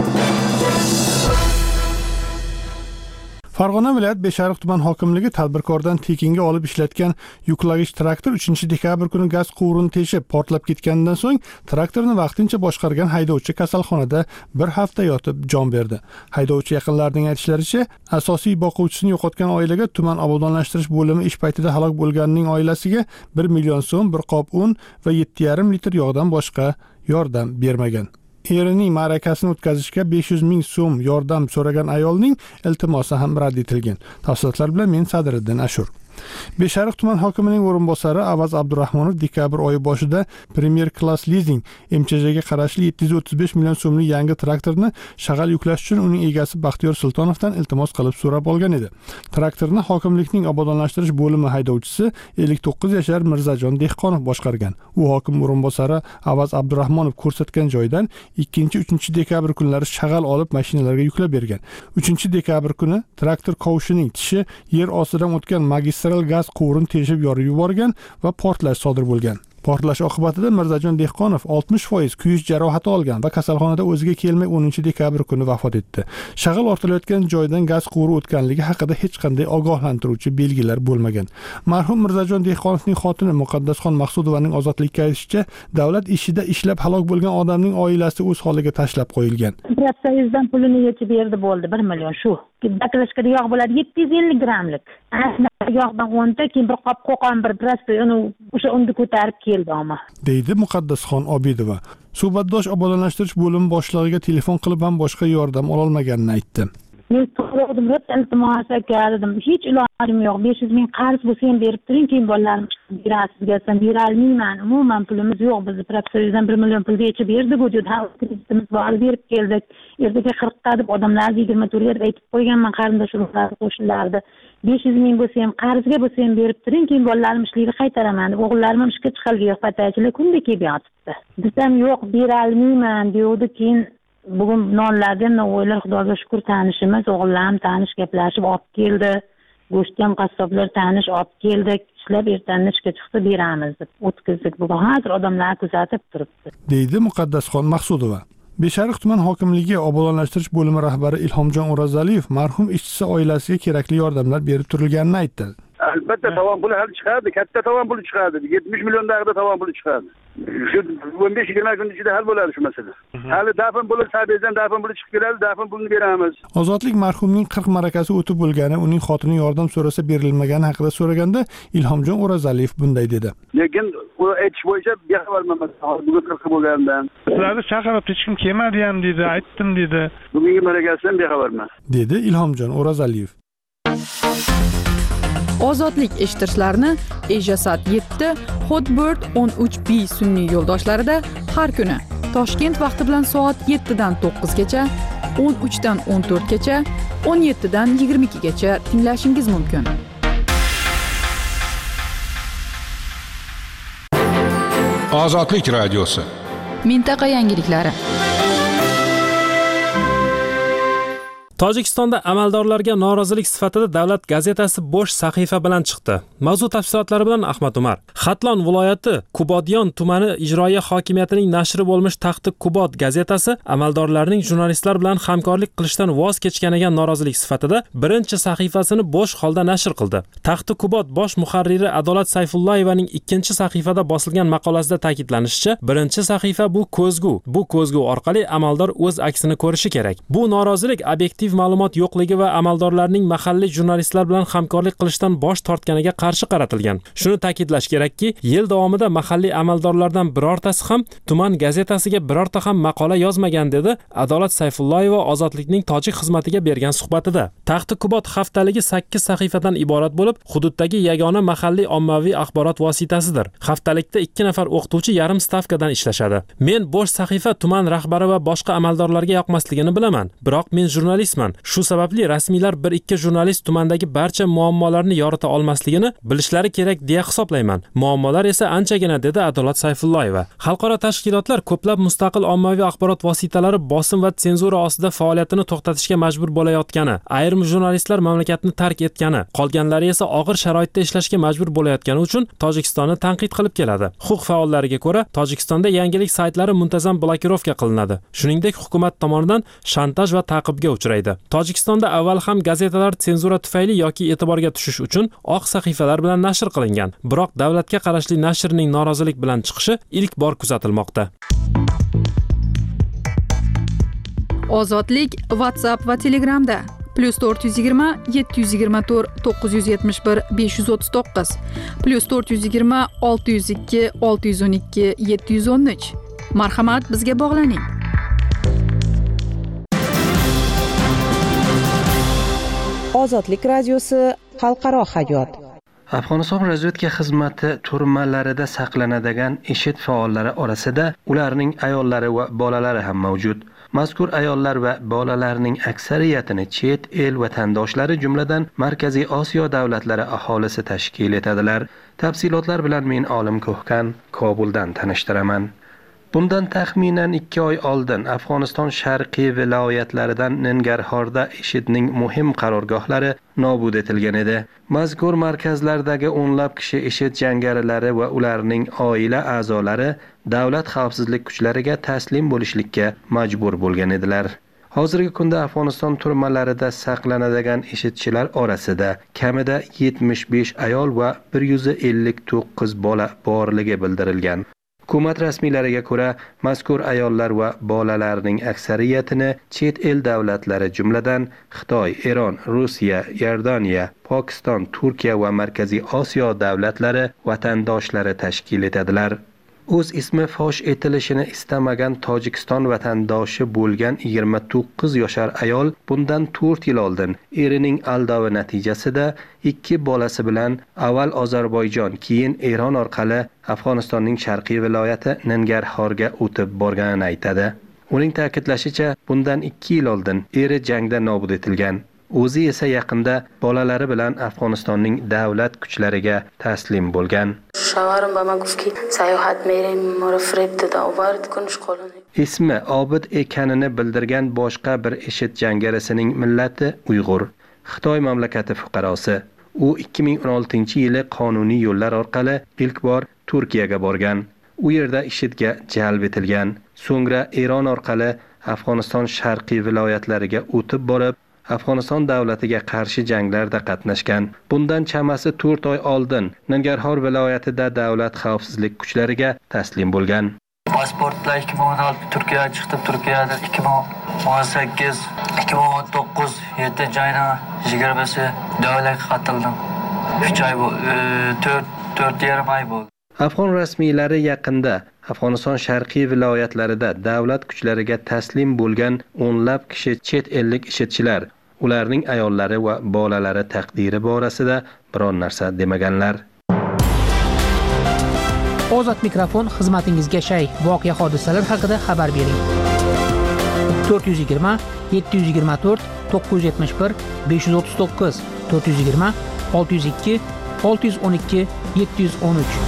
Farg'ona viloyat Beshariq tuman hokimligi tadbirkordan tekinga olib ishlatgan yuklagich traktor uchinchi dekabr kuni gaz quvurini teshib portlab ketganidan so'ng traktorni vaqtincha boshqargan haydovchi kasalxonada bir hafta yotib jon berdi. Haydovchi yaqinlarining aytishlaricha, asosiy boquvchisini yo'qotgan oilaga tuman obodonlashtirish bo'limi ish paytida halok bo'lganining oilasiga bir million so'm, bir qop un va yetti yarim litr yog'dan boshqa yordam bermagan. Erining ma'rakasini o'tkazishga besh yuz ming so'm yordam so'ragan ayolning iltimosi ham rad etilgan. Tafsilotlar bilan men Sadiriddin Ashur. Beshariq tuman hokimining o'rinbosari Avaz Abdurahmonov dekabr oyi boshida Premier Class Leasing M Ch Jga qarashli yetti yuz o'ttiz besh million so'mlik yangi traktorni shag'al yuklash uchun uning egasi Baxtiyor Sultonovdan iltimos qilib so'rab olgan edi. Traktorni hokimlikning obodonlashtirish bo'limi haydovchisi ellik to'qqiz yashar Mirzajon Dehqonov boshqargan. U hokim o'rinbosari Avaz Abdurahmonov ko'rsatgan joydan ikkinchi uchinchi dekabr kunlari shag'al olib mashinalarga yuklab bergan. uchinchi dekabr kuni traktor kovushining tishi yer ostidan o'tgan magistral gaz quvurini teshib yorib yuborgan va portlash sodir bo'lgan. Portlash oqibatida Mirzajon Dehqonov oltmish foiz kuyish jarohati olgan va kasalxonada o'ziga kelmay o'ninchi dekabr kuni vafot etdi. Shag'al ortilayotgan joydan gaz quvuri o'tganligi haqida hech qanday ogohlantiruvchi belgilar bo'lmagan. Marhum Mirzajon Dehqonovning xotini Muqaddasxon Maqsudovaning ozodlikka aytishicha, davlat ishida ishlab halok bo'lgan odamning oilasi o'z holiga tashlab qo'yilgan. Soyuzdan pulini yechib berdi, bo'ldi bir million shu. Baklashkada yog' bo'ladi yetti yuz ellik grammlik. Yog'dan o'nta, keyin bir qop qo'qon bir prosta uni o'sha unda ko'tarib keldi ama. Deydi Muqaddasxon Obidova. Suhbatdosh obodonlashtirish bo'limi boshlig'iga telefon qilib ham boshqa yordam ololmaganini aytdi. Men so'radim, iltimos qildim. Hech ilojim yo'q. besh yuz ming qarz bo'lsa ham berib turing, keyin bolalarim chiqib berasiz desam berolmayman. Umuman pulimiz yo'q. Biz professordan bir million pul yechib berdik, u juda kreditimiz bor, berib keldik. Ertaga qirqqa deb odamlarga yigirma to'rtga deb aytib qo'yganman qarindoshlarga, qo'shnilarda. besh yuz ming bo'lsa ham qarzga bo'lsa ham berib turing, keyin bolalarim ishlaydi qaytaraman deb o'g'illarim ham ishga chiqalga yo'q, patachilar kunda kelib yotibdi. Desam yo'q, berolmayman deydi. Keyin bugun nonlardan o'ylar Xudoga shukr tanishimiz, o'g'illarim tanish gaplashib olib keldi. Go'sht ham qassoblar tanish olib keldik. Ishlab ertandan ishga chiqsa beramiz deb o'tkazdik. Bugun hozir odamlar kuzatib turibdi. Deydi Muqaddasxon Maqsudova. Beshariq tuman hokimligi obodonlashtirish bo'limi rahbari Ilhomjon O'razaliyev marhum ishchisi oilasiga kerakli yordamlar berib turilganini aytdi. albatta tovon puli hali chiqadi, katta tovon puli chiqadi, yetmish million dag'da tovon puli chiqadi. Shu o'n besh yigirma kun ichida hal bo'ladi shu masala. Hali dafn puli sabezdan dafn puli chiqib keladi, dafn pulini beramiz. Ozodlik marhumning qirq marakasi o'tib bo'lgani, uning xotini yordam so'rasa berilmagani haqida so'raganda Ilhomjon O'razaliyev bunday dedi. Lekin u aytish bo'yicha bexabarman, bugun qirq bo'lgandan. Sizlarni chaqirib hech kim kelmadi ham dedi, aytdim dedi. Bugungi marakasidan bexabarman, dedi Ilhomjon O'razaliyev. Ozodlik eshittirishlarni Ejasat yetti, Hotbird o'n uch B sun'iy yo'ldoshlarida har kuni Toshkent vaqti bilan soat yettidan to'qqizgacha, o'n uchdan o'n to'rtgacha, o'n yettidan yigirma ikkigacha tinglashingiz mumkin. Ozodlik radiosi. Mintaqa yangiliklari. Tojikistonda amaldorlarga norozilik sifatida davlat gazetasi bo'sh sahifa bilan chiqdi. Mavzu tafsilotlari bilan Ahmad Umar. Xatlon viloyati Kubodyon tumani ijroiya hokimiyatining nashri bo'lmish Taxti Kubod gazetasi amaldorlarning jurnalistlar bilan hamkorlik qilishdan voz kechganiga norozilik sifatida birinchi sahifasini bo'sh holda nashr qildi. Taxti Kubod bosh muharriri Adolat Sayfullayevaning ikkinchi sahifada bosilgan maqolasida ta'kidlanishicha, birinchi sahifa bu ko'zgu. Bu ko'zgu orqali amaldor o'z aksini ko'rishi kerak. Bu norozilik obyektiv ma'lumot yo'qligi va amaldorlarning mahalliy jurnalistlar bilan hamkorlik qilishdan bosh tortganiga qarshi qaratilgan. Shuni ta'kidlash kerakki, yil davomida mahalliy amaldorlardan birortasi ham tuman gazetasiga birorta ham maqola yozmagan dedi Adolat Sayfullayeva Ozodlikning tojik xizmatiga bergan suhbatida. Taxti Kubod haftaligi sakkiz sahifadan iborat bo'lib, hududdagi yagona mahalliy ommaviy axborot vositasidir. Haftalikda ikki nafar o'qituvchi yarim stavkadan ishlashadi. Men bo'sh sahifa tuman rahbari va boshqa amaldorlarga yoqmasligini bilaman, biroq men jurnalist Shu sababli rasmiylar bir ikki jurnalist tumandagi barcha muammolarni yorita olmasligini bilishlari kerak deya hisoblayman. Muammolar esa anchagina dedi Adolat Sayfullayeva. Xalqaro tashkilotlar ko'plab mustaqil ommaviy axborot vositalari bosim va senzura ostida faoliyatini to'xtatishga majbur bo'layotgani, ayrim jurnalistlar mamlakatni tark etgani, qolganlari esa og'ir sharoitda ishlashga majbur bo'layotgani uchun Tojikistonni tanqid qilib keladi. Huquq faollariga ko'ra, Tojikistonda yangilik saytlari muntazam blokirovka qilinadi. Shuningdek, hukumat tomonidan shantaj va ta'qibga uchraydi. Tojikistonda avval ham gazetalar senzura tufayli yoki e'tiborga tushish uchun oq sahifalar bilan nashr qilingan. Biroq davlatga qarashli nashrning norozilik bilan chiqishi ilk bor kuzatilmoqda. Ozodlik WhatsApp va Telegramda plus to'rt yuz yigirma yetti yuz yigirma to'rt to'qqiz yuz yetmish bir besh yuz o'ttiz to'qqiz plus to'rt yuz yigirma olti yuz ikki olti yuz o'n ikki yetti yuz o'n uch. Marhamat, bizga bog'laning. Ozodlik radiosi xalqaro hayot. Afg'oniston razvedka xizmati turmalarida saqlanadigan IShID faollari orasida ularning ayollari va bolalari ham mavjud. Mazkur ayollar va bolalarning aksariyatini chet el vatandoshlari, jumladan Markaziy Osiyo davlatlari aholisi tashkil etadilar. Tafsilotlar bilan men Olim Ko'hkan Kobuldan tanishtiraman. Bundan taxminan ikki oy oldin Afg'oniston sharqiy viloyatlaridan Nangarhorda IShIDning muhim qarorgohlari nobud etilgan edi. Mazkur markazlardagi o'nlab kishi IShID jangarilari va ularning oila a'zolari davlat xavfsizlik kuchlariga taslim bo'lishlikka majbur bo'lgan edilar. Hozirgi kunda Afg'oniston turmalarida saqlanadigan IShIDchilar orasida kamida yetmish besh ayol va bir yuz ellik to'qqiz bola borligi bildirilgan. Hukumat rasmiylariga ko'ra, mazkur ayollar va bolalarning aksariyatini chet el davlatlari, jumladan Xitoy, Eron, Rossiya, Iordaniya, Pokiston, Turkiya va Markaziy Osiyo davlatlari vatandoshlari tashkil etadilar. O'z ismi fosh etilishini istamagan Tojikiston vatandoshi bo'lgan yigirma to'qqiz yoshar ayol bundan to'rt yil oldin erining aldovi natijasida ikki bolasi bilan avval Ozarbayjon, keyin Eron orqali Afg'onistonning sharqiy viloyati Nangarhorga o'tib borganini aytadi. Uning ta'kidlashicha, bundan ikki yil oldin eri jangda nobud etilgan. O'zi esa yaqinda bolalari bilan Afg'onistonning davlat kuchlariga taslim bo'lgan. Ismi Obid ekanini bildirgan boshqa bir IShID jangarisining millati Uyg'ur, Xitoy mamlakati fuqarosi. U ikki ming o'n oltinchi yili qonuniy yo'llar orqali ilk bor Turkiyaga borgan. U yerda IShIDga jalb etilgan. So'ngra Eron orqali Afg'oniston sharqiy viloyatlariga o'tib borib, Afg'oniston davlatiga qarshi janglarda qatnashgan. Bundan chamasi to'rt oy oldin Nangarhor viloyatida davlat xavfsizlik kuchlariga taslim bo'lgan. Pasportlar ikki ming o'n olti Turkiyaga chiqdim. Turkiyada ikki ming o'n sakkiz ikki ming o'n to'qqiz yettinchi oyning yigirmasi davlatga qatildim. uch oy to'rt to'rt yarim oy bo'ldi. Afg'on rasmiylari yaqinda Afg'oniston sharqiy viloyatlarida davlat kuchlariga taslim bo'lgan o'nlab kishi chet ellik ishchilar, ularning ayollari va bolalari taqdiri borasida biron narsa demaganlar. Ozod mikrofon xizmatingizga shay. Voqea hodisalar haqida xabar bering. to'rt yuz yigirma yetti yuz yigirma to'rt to'qqiz yuz yetmish bir besh yuz o'ttiz to'qqiz to'rt yuz yigirma olti yuz ikki olti yuz o'n ikki yetti yuz o'n uch.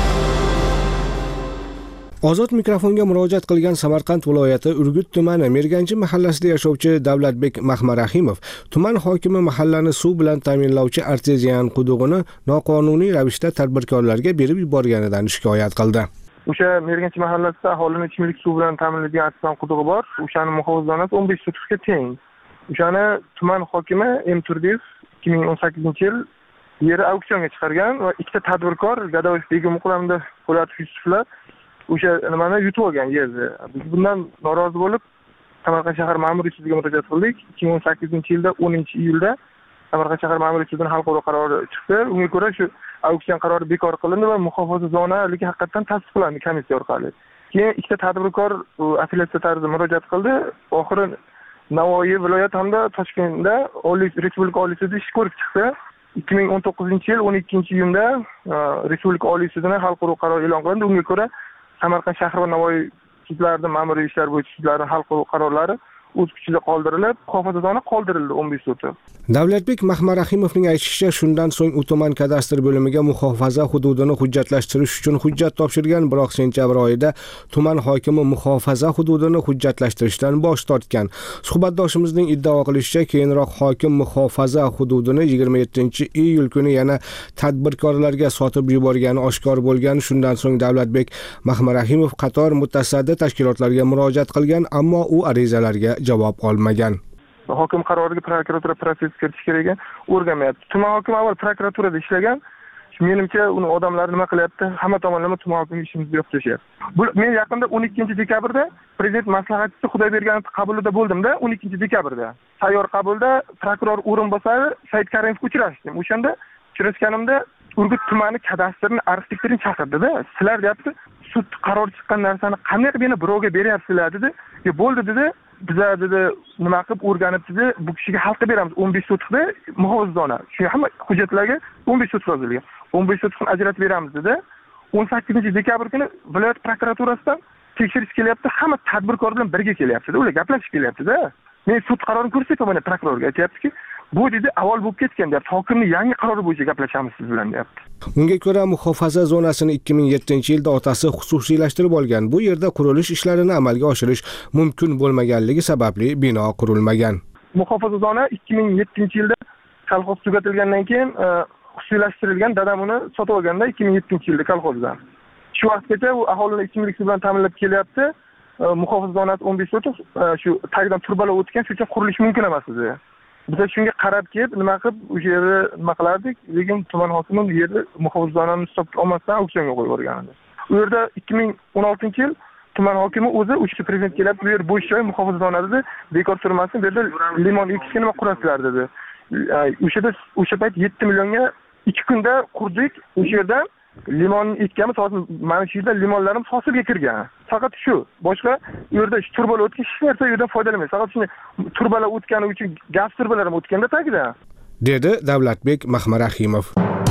Ozod mikrofonga murojaat qilgan Samarqand viloyati Urgut tumani Merganchi mahallasida yashovchi Davlatbek Mahmarahimov tuman hokimi mahallani suv bilan ta'minlovchi artezian qudug'ini noqonuniy ravishda tadbirkorlarga berib yuborganidan shikoyat qildi. O'sha Merganchi mahallasida aholini ichimlik suv bilan ta'minlaydigan artezian qudug'i bor. O'shani muhofazalonasi o'n besh sotkga teng. O'shani tuman hokimi M. Turdiyev ikki ming o'n sakkizinchi yil yeri auksionga chiqargan va ikkita tadbirkor Gadoyev Begimqul hamda Po'latov Yusuflar o'sha nimani yutib olgan yerni. Biz bundan norozi bo'lib Samarqand shahar ma'muriy sudiga murojaat qildik. ikki ming o'n sakkizinchi yilda o'ninchi iyulda Samarqand shahar ma'muriy sudining xalqaro qarori chiqdi. Unga ko'ra shu auksion qarori bekor qilindi va muhofaza zonaligi haqiqatan tasdiqlandi komissiya orqali. Keyin ikkita tadbirkor apellyatsiya tarzida murojaat qildi. Oxiri Navoiy viloyat hamda Toshkentda Oliy Respublika Oliy sudi ish ko'rib chiqdi. ikki ming o'n to'qqizinchi yil o'n ikkinchi iyunda Respublika Oliy sudining xalqaro qarori e'lon qilindi. Unga ko'ra Samarqand shahar va Navoiy sudlarining ma'muriy ishlar bo'yicha sudlarining xalqaro qarorlari o'z kuchida qoldirilib, muhofaza zona qoldirildi o'n besh sotix. Davlatbek Mahmarahimovning aytishicha, shundan so'ng u tuman kadastr bo'limiga muhofaza hududini hujjatlashtirish uchun hujjat topshirgan, biroq sentyabr oyida tuman hokimi muhofaza hududini hujjatlashtirishdan bosh tortgan. Suhbatdoshimizning iddao qilishicha, keyinroq hokim muhofaza hududini yigirma yettinchi iyul kuni yana tadbirkorlarga sotib yuborgani oshkor bo'lgan. Shundan so'ng Davlatbek Mahmarahimov qator mutasaddi tashkilotlarga murojaat qilgan, ammo u arizalarga javob olmagan. Hokim qaroriga prokuratura protsess kiritish kerak ekan, o'rganmayapti. Tuman hokimi avval prokuraturada ishlagan. Menimcha uni odamlar nima qilyapti? Hamma tomonlama tuman hokimi ishimizni yo'q qilishyapti. Bu men yaqinda o'n ikkinchi dekabrda prezident maslahatchisi Xudoyberganov qabulida bo'ldimda, o'n ikkinchi dekabrda. Sayyor qabulda prokuror o'rinbosari Said Karimovga uchrashdim. O'shanda uchrashganimda Urgut tumani kadastrni arxitektorini chaqirdi-da. Sizlar deyapti, sud qaror chiqqan narsani qanday qilib yana birovga beryapsizlar dedi. "Yo bo'ldi" dedi. Biza dedi nima qilib o'rganib dedi, bu kishiga xalqqa beramiz o'n besh sotikda muhofaza zona. Shu hamma hujjatlarga o'n besh sotik yozilgan. o'n besh sotikni ajratib beramiz dedi. o'n sakkizinchi dekabr kuni viloyat prokuraturasidan tekshirish kelyapti. Hamma tadbirkor bilan birga kelyapti-da, ular gaplashib kelyapti-da. Men sud qarorini ko'rsataman prokurorga, aytayapti-ki, bu dedi avval bo'lib ketgan deyapti. Hokimning yangi qarori bo'yicha gaplashamiz siz bilan deyapti. Unga ko'ra muhofaza zonasini ikki ming yettinchi yilda otasi xususiylashtirib olgan. Bu yerda qurilish ishlarini amalga oshirish mumkin bo'lmaganligi sababli bino qurilmagan. Muhofaza zona ikki ming yettinchi yilda kolxoz tugatilgandan keyin xususiylashtirilgan. Dadam uni sotib olganda ikki ming yettinchi yilda kolxozdan. Shu vaqtgacha u aholini ichimlik suv bilan ta'minlab kelyapti. Muhofaza zonasi o'n besh sotik shu tagidan turbalar o'tgan, shuning uchun qurilish mumkin emas edi. Biz shunga qarab kelib, nima qilib o'sha yerni nima qilardik, lekin tuman hokimi bu yerni muhofaza zonani hisobga olmasdan auksionga qo'yib yuborgan edi. U yerda ikki ming o'n oltinchi yil tuman hokimi o'zi o'sha prezident kelib, bu yer bo'sh joy muhofaza zona dedi, bekor turmasin, bu yerda limon ekishga nima qurasizlar dedi. O'shada o'sha payt yetti millionga ikki kunda qurdik. O'sha yerda limon ekkanmiz, hozir mana shu yerda limonlarimiz hosilga kirgan. Faqat shu, boshqa u yerda turbalar o'tgan, hech narsa yerdan foydalanmaymiz. Faqat shuni turbalar o'tgani uchun gaz turbalari ham o'tganda tagida, dedi Davlatbek Mahmarahimov.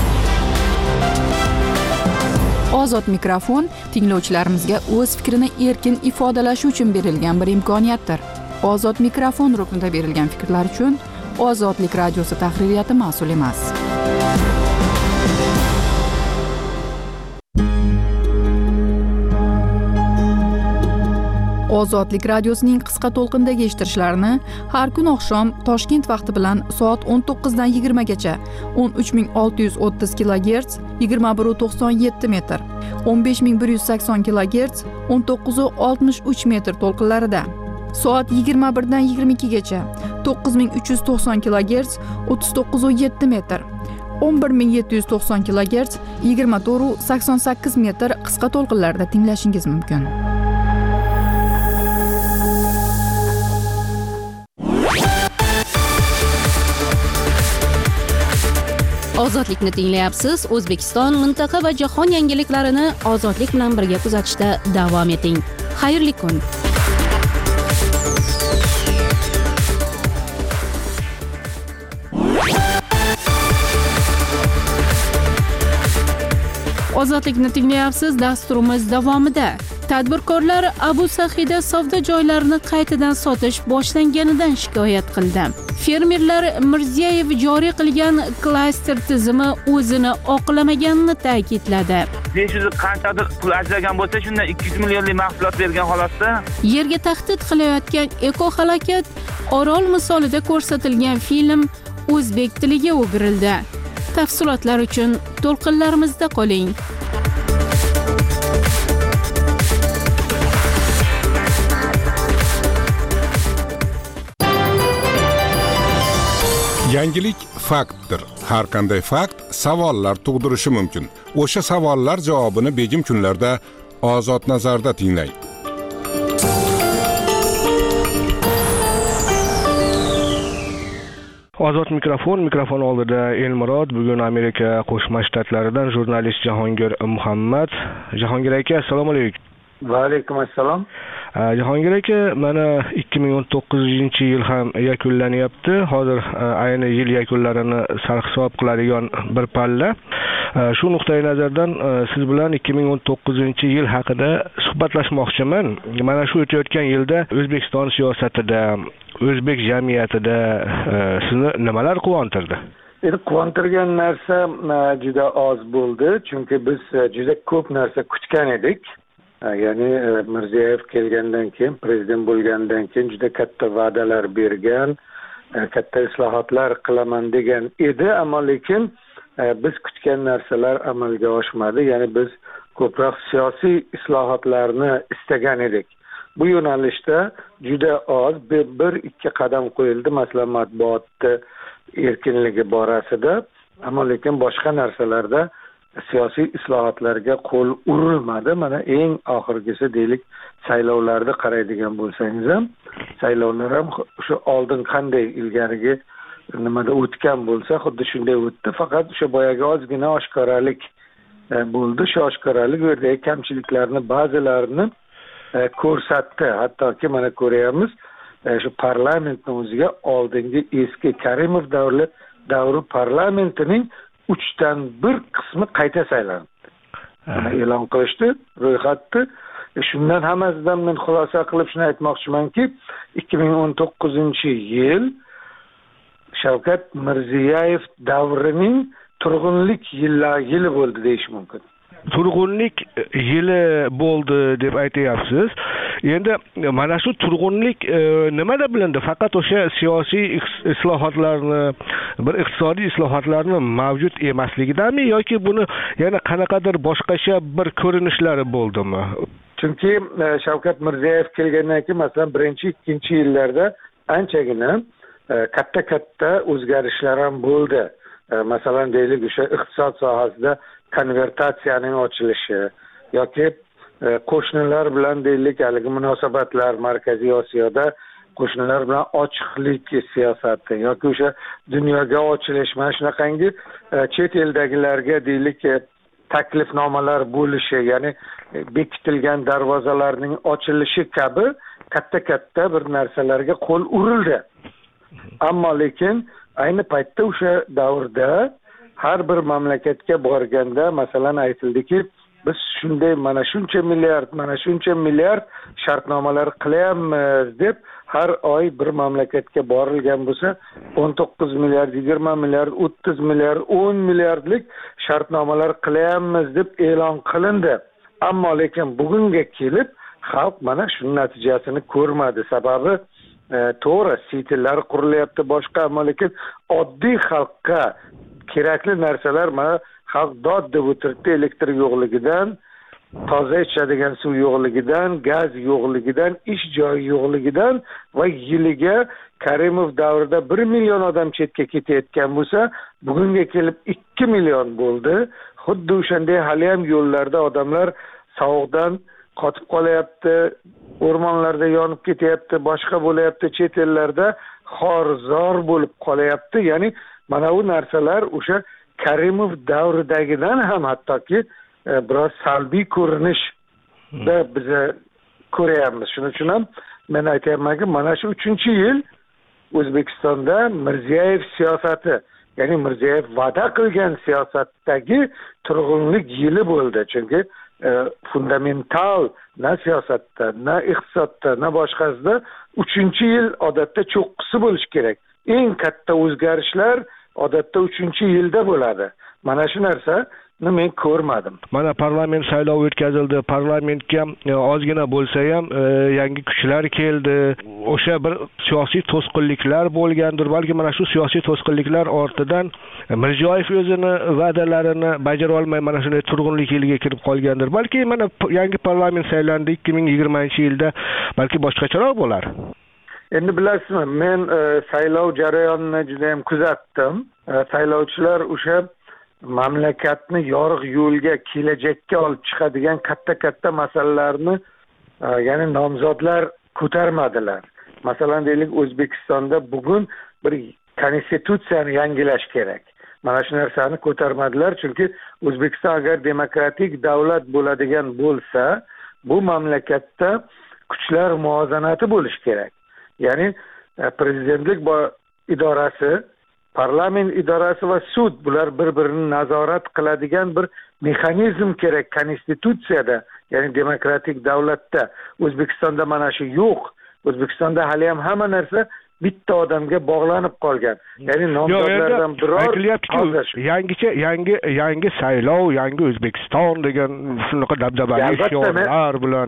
Ozod mikrofon tinglovchilarimizga o'z fikrini erkin ifodalashi uchun berilgan bir imkoniyatdir. Ozod mikrofon ruknida berilgan fikrlar uchun Ozodlik radiosi tahririyati mas'ul emas. Ozodlik radiosining qisqa to'lqindagi eshittirishlarini har kun oqshom Toshkent vaqti bilan soat o'n to'qqiz dan yigirma gacha o'n uch ming olti yuz o'ttiz kilogerts yigirma bir nuqta to'qson yetti metr, o'n besh ming bir yuz sakson kilogerts o'n to'qqiz nuqta oltmish uch metr to'lqinlarida, soat yigirma bir dan yigirma ikki gacha to'qqiz ming uch yuz to'qson kilogerts o'ttiz to'qqiz nuqta yetti metr, o'n bir ming yetti yuz to'qson kilogerts yigirma to'rt nuqta sakson sakkiz metr qisqa to'lqinlarda tinglashingiz mumkin. Ozodlikni tinglayapsiz. O'zbekiston, mintaqa va jahon yangiliklarini ozodlik bilan birga kuzatishda davom eting. Xayrli kun. Ozodlikni tinglayapsiz. Dasturimiz davomida tadbirkorlar Abu Sahida savdo joylarini qaytadan sotish boshlanganidan shikoyat qildi. Fermerlar Mirziyoyev joriy qilgan klaster tizimi o'zini oqlamaganini ta'kidladi. besh yuz qanchadir pul ajragan bo'lsa, shundan ikki yuz millionlik mahsulot bergan xolasda. Yerga tahdid qilayotgan eko-halokat Orol misolida ko'rsatilgan film o'zbek tiliga o'girildi. Tafsilotlar uchun to'lqinlarimizda qoling. Yangilik faktdir. Har qanday fakt savollar tug'dirishi mumkin. O'sha savollar javobini begim kunlarda Ozod nazarda tinglang. Ozod mikrofon, mikrofon oldida Elmurod. Bugun Amerika Qo'shma Shtatlaridan jurnalist Jahongir Muhammad. Jahongir aka, assalomu alaykum. Va alaykum assalom. Jahongir aka, mana ikki ming o'n to'qqizinchi yil ham yakunlanyapti. Hozir ayni yil yakunlarini sarhisob qiladigan bir palla. Shu nuqtai nazardan siz bilan ikki ming o'n to'qqizinchi yil haqida suhbatlashmoqchiman. Mana shu o'tayotgan yilda O'zbekiston siyosatida, o'zbek jamiyatida sizni nimalar quvontirdi? Endi quvontirgan narsa juda oz bo'ldi, chunki biz juda ko'p narsa kutgan edik. Ya'ni Mirziyoyev kelgandan keyin, prezident bo'lgandan keyin juda katta va'dalar bergan, katta islohotlar qilaman degan edi, ammo lekin biz kutgan narsalar amalga oshmadi. Ya'ni biz ko'proq siyosiy islohotlarni istagan edik. Bu yo'nalishda juda oz bir ikki qadam qo'yildi, masalan matbuotda erkinligi borasida, ammo lekin boshqa narsalarda siyosiy islohotlarga qo'l urilmadi. Mana eng oxirgisi deylik saylovlarni qaraydigan bo'lsangiz ham, saylovlar ham shu oldin qanday ilgarigi nimada o'tgan bo'lsa, xuddi shunday o'tdi. Faqat o'sha boyagi ozgina oshkoralik bo'ldi. Shu oshkoralik bu yerdagi kamchiliklarni ba'zilarini ko'rsatdi. Hattoki mana ko'ryapmiz, shu parlamentning o'ziga oldingi eski Karimov davri davri parlamentining uchdan bir qismi qayta saylandi. E'lon qilishdi, ro'yxatni. Shundan hammasidan men xulosa qilib shuni aytmoqchimanki, ikki ming o'n to'qqizinchi yil Shavkat Mirziyoyev davrining turg'unlik yili bo'ldi deyish mumkin. Turg'unlik yili bo'ldi deb aytyapsiz. Endi mana shu turg'unlik nimada bilindi? Faqat o'sha siyosiy islohotlarni, bir iqtisodiy islohotlarni mavjud emasligidami yoki buni yana qanaqadir boshqacha bir ko'rinishlari bo'ldimi? Chunki Shavkat Mirziyoyev kelgandan keyin, masalan, birinchi, ikkinchi yillarda anchagina katta-katta o'zgarishlar ham bo'ldi. Masalan, deylik, o'sha iqtisod sohasida konvertatsiyaning ochilishi yoki qo'shnilar bilan deylik haligi munosabatlar, Markaziy Osiyoda qo'shnilar bilan ochiqlik siyosati yoki o'sha dunyoga ochilish, mana shunaqangi chet eldagilarga deylik taklifnomalar bo'lishi, ya'ni bekitilgan darvozalarning ochilishi kabi katta-katta bir narsalarga qo'l urildi. Ammo lekin ayni paytda o'sha davrda har bir mamlakatga borganda masalan aytildiki, biz shunday mana shuncha milliard, mana shuncha milliard shartnomalar qilyapmiz deb har oy bir mamlakatga borilgan bo'lsa, o'n to'qqiz milliard, yigirma milliard, o'ttiz milliard, o'n milliardlik shartnomalar qilyapmiz deb e'lon qilindi. Ammo lekin bugunga kelib xalq mana shu natijasini ko'rmadi. Sababi to'g'ri, sitlar qurilyapti boshqa, ammo lekin oddiy xalqqa kerakli narsalar mana xalq dod deb o'tiribdi, elektr yo'qligidan, toza ichadigan suv yo'qligidan, gaz yo'qligidan, ish joyi yo'qligidan va yiliga Karimov davrida bir million odam chetga ketayotgan bo'lsa, bugunga kelib ikki million bo'ldi. Xuddi o'shanday hali ham yo'llarda odamlar sovuqdan qotib qolyapti, o'rmonlarda yonib ketyapti, boshqa bo'layapti, chet ellarda xor-zor bo'lib qolyapti. Ya'ni mana bu narsalar o'sha Karimov davridagidan ham hattoki e, biroz salbiy ko'rinishda biz ko'ryapmiz. Shuning uchun ham men aytyapmanki, mana shu uchinchi yil O'zbekistonda Mirziyoyev siyosati, ya'ni Mirziyoyev va'da qilgan siyosatdagi turg'unlik yili bo'ldi. Chunki e, fundamental na siyosatda, na iqtisodda, na boshqasida uchinchi yil odatda cho'qqisi bo'lishi kerak. Eng katta o'zgarishlar odatda uchinchi yilda bo'ladi. Mana shu narsani men ko'rmadim. Mana parlament saylovi o'tkazildi. Parlamentga e, ozgina bo'lsa ham e, yangi kuchlar keldi. O'sha bir siyosiy to'sqinliklar bo'lgandir. Balki mana shu siyosiy to'sqinliklar ortidan e, Mirziyoyev o'zini va'dalarini bajara olmay mana shunday turg'unlik yiliga kirib qolgandir. Balki mana yangi parlament saylandi ikki ming yigirmanchi yilda, balki boshqacharoq bo'lar. Endi bilasizmi, men e, saylov jarayonini juda ham kuzatdim. E, saylovchilar o'sha mamlakatni yorug' yo'lga, kelajakka olib chiqadigan katta-katta masalalarni e, ya'ni nomzodlar ko'tarmadilar. Masalan, deylik, O'zbekistonda bugun bir konstitutsiyani yangilash kerak. Mana shu narsani ko'tarmadilar, chunki O'zbekiston agar demokratik davlat bo'ladigan bo'lsa, bu mamlakatda kuchlar muvozanati bo'lishi kerak. Ya'ni prezidentlik idorasi, parlament idorasi va sud, bular bir-birini nazorat qiladigan bir mexanizm kerak konstitutsiyada, ya'ni demokratik davlatda. O'zbekistonda mana shu yo'q. O'zbekistonda hali ham hamma narsa bitta odamga bog'lanib qolgan. Ya'ni nomzodlardan biror yangicha yangi yangi saylov, yangi O'zbekiston degan shunaqa dabdabali shiorlar bilan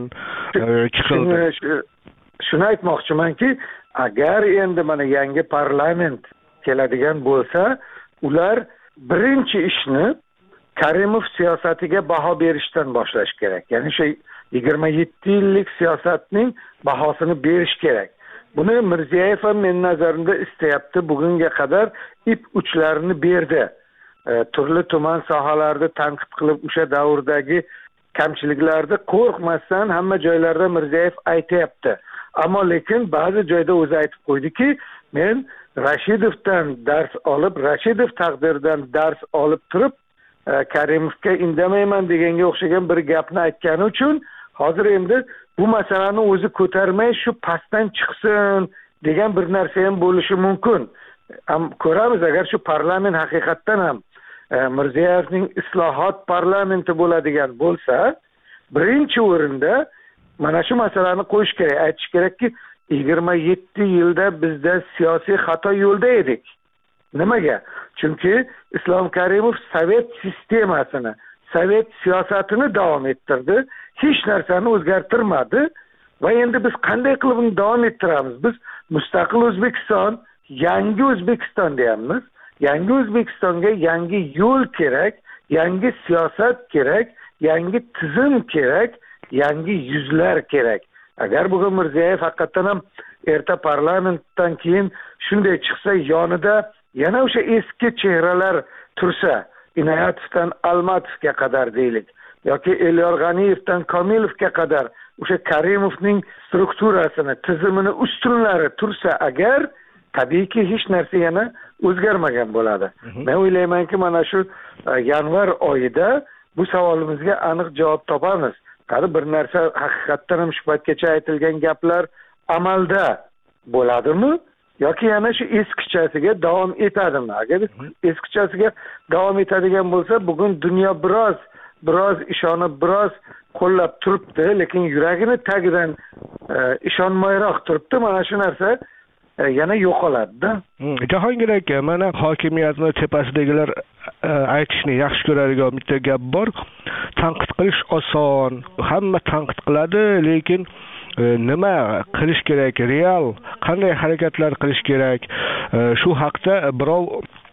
chiqildi. Shuni aytmoqchimanki, agar endi mana yangi parlament keladigan bo'lsa, ular birinchi ishni Karimov siyosatiga baho berishdan boshlash kerak. Ya'ni shu yigirma yetti yillik siyosatning bahosini berish kerak. Buni Mirziyoyev ham men nazarimda istayapti. Bugunga qadar ip uchlarini berdi. E, turli tuman sohalarda tanqid qilib, o'sha davrdagi kamchiliklarni qo'rqmasdan hamma joylarda Mirziyoyev aytayapti. Ammo lekin ba'zi joyda o'zi aytib qo'ydiki, men Rashidovdan dars olib, Rashidov taqdiridan dars olib turib, e, Karimovga indamayman deganga o'xshagan bir gapni aytgani uchun hozir endi bu masalani o'zi ko'tarmay shu pastdan chiqsin degan bir narsa ham bo'lishi mumkin. Ham ko'ramiz, agar shu parlament haqiqatdan ham e, Mirziyoyevning islohot parlamenti bo'ladigan bo'lsa, birinchi o'rinda mana shu masalani qo'yish kerak. Aytish kerakki, yigirma yetti yilda bizda siyosiy xato yo'lda edik. Nimaga? Chunki Islom Karimov Sovet sistemasini, Sovet siyosatini davom ettirdi, hech narsani o'zgartirmadi va endi biz qanday qilib uni davom ettiramiz? Biz mustaqil O'zbekiston, yangi O'zbekiston deyapmiz. Yangi O'zbekistonga yangi yo'l kerak, yangi siyosat kerak, yangi tizim kerak, yangi yuzlar kerak. Agar bugun Mirziyoyev haqiqatan ham erta parlamentdan keyin shunday chiqsa, yonida yana o'sha eski chehralar tursa, Inoyatovdan Almatovga qadar deylik, yoki Elyor G'aniyevdan Komilovga qadar o'sha Karimovning strukturasini, tizimini ustunlari tursa agar, tabiiyki hech narsa yana o'zgarmagan bo'ladi. Men o'ylaymanki, mana shu yanvar oyida bu savolimizga aniq javob topamiz. Qani bir narsa haqiqatdan ham shu paytgacha aytilgan gaplar amalda bo'ladimi yoki yana shu eskichasiga davom etadimi? Agar eskichasiga davom etadigan bo'lsa, bugun dunyo biroz biroz ishonib, biroz qo'llab turibdi, lekin yuragini tagidan e, ishonmayroq turibdi. Mana shu narsa e, yana yo'qoladi-da. Jahongir aka, mana hokimiyatni tepasidagilar e, aytishni yaxshi ko'radigan bitta gap bor. Tanqid qilish oson, hamma tanqid qiladi, lekin e, nima qilish kerak, real qanday harakatlar qilish kerak, e, shu haqda birov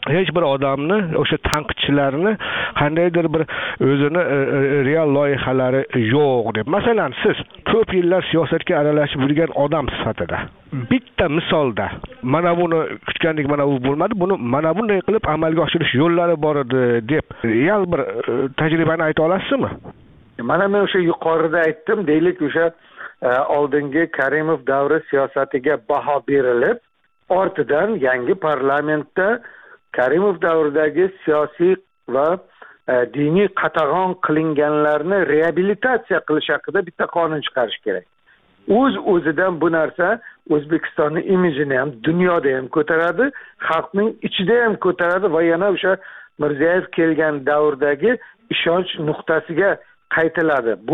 hech bir odamni o'sha tanqidchilarni qandaydir bir o'zini real loyihalari yo'q deb. Masalan, siz ko'p yillar siyosatga aralashib yurgan odam sifatida bitta misolda mana buni kutgandek mana bu bo'lmadi, buni mana bunday qilib amalga oshirish yo'llari bor edi deb real bir tajribani ayta olasizmi? Mana men o'sha yuqorida aytdim, deylik o'sha oldingi Karimov davri siyosatiga baho berilib, ortidan yangi parlamentda Karimov davridagi siyosiy va e, diniy qatag'on qilinganlarni reabilitatsiya qilish haqida bitta qonun chiqarish kerak. O'z o'zidan bu narsa O'zbekistonning imijini ham dunyoda ham ko'taradi, xalqning ichida ham ko'taradi va yana o'sha Mirziyoyev kelgan davrdagi ishonch nuqtasiga qaytiladi. Bu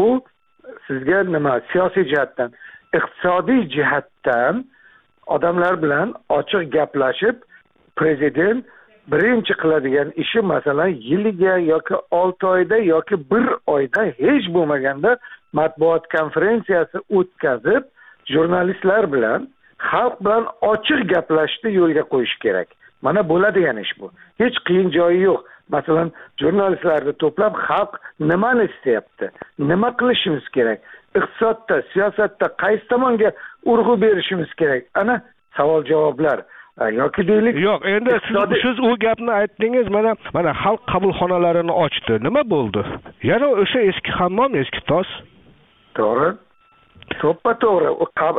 sizga nima siyosiy jihatdan, iqtisodiy jihatdan odamlar bilan ochiq gaplashib, prezident birinchi qiladigan ishi masalan yiliga yoki olti oyda yoki bir oyda hech bo'lmaganda matbuot konferensiyasi o'tkazib, jurnalistlar bilan, xalq bilan ochiq gaplashishni yo'lga qo'yish kerak. Mana bo'ladigan ish bu. Hech qiyin joyi yo'q. Masalan, jurnalistlarni to'plab xalq nimani istayapti? Nima qilishimiz kerak? Iqtisodda, siyosatda qaysi tomonga urg'u berishimiz kerak? Ana savol-javoblar. yoki deylik yo'q, endi siz siz u gapni aytdingiz, mana mana xalq qabulxonalarini ochdi. Nima bo'ldi? Yana o'sha eski hammom, eski tos. To'g'ri. To'ppa to'g'ri.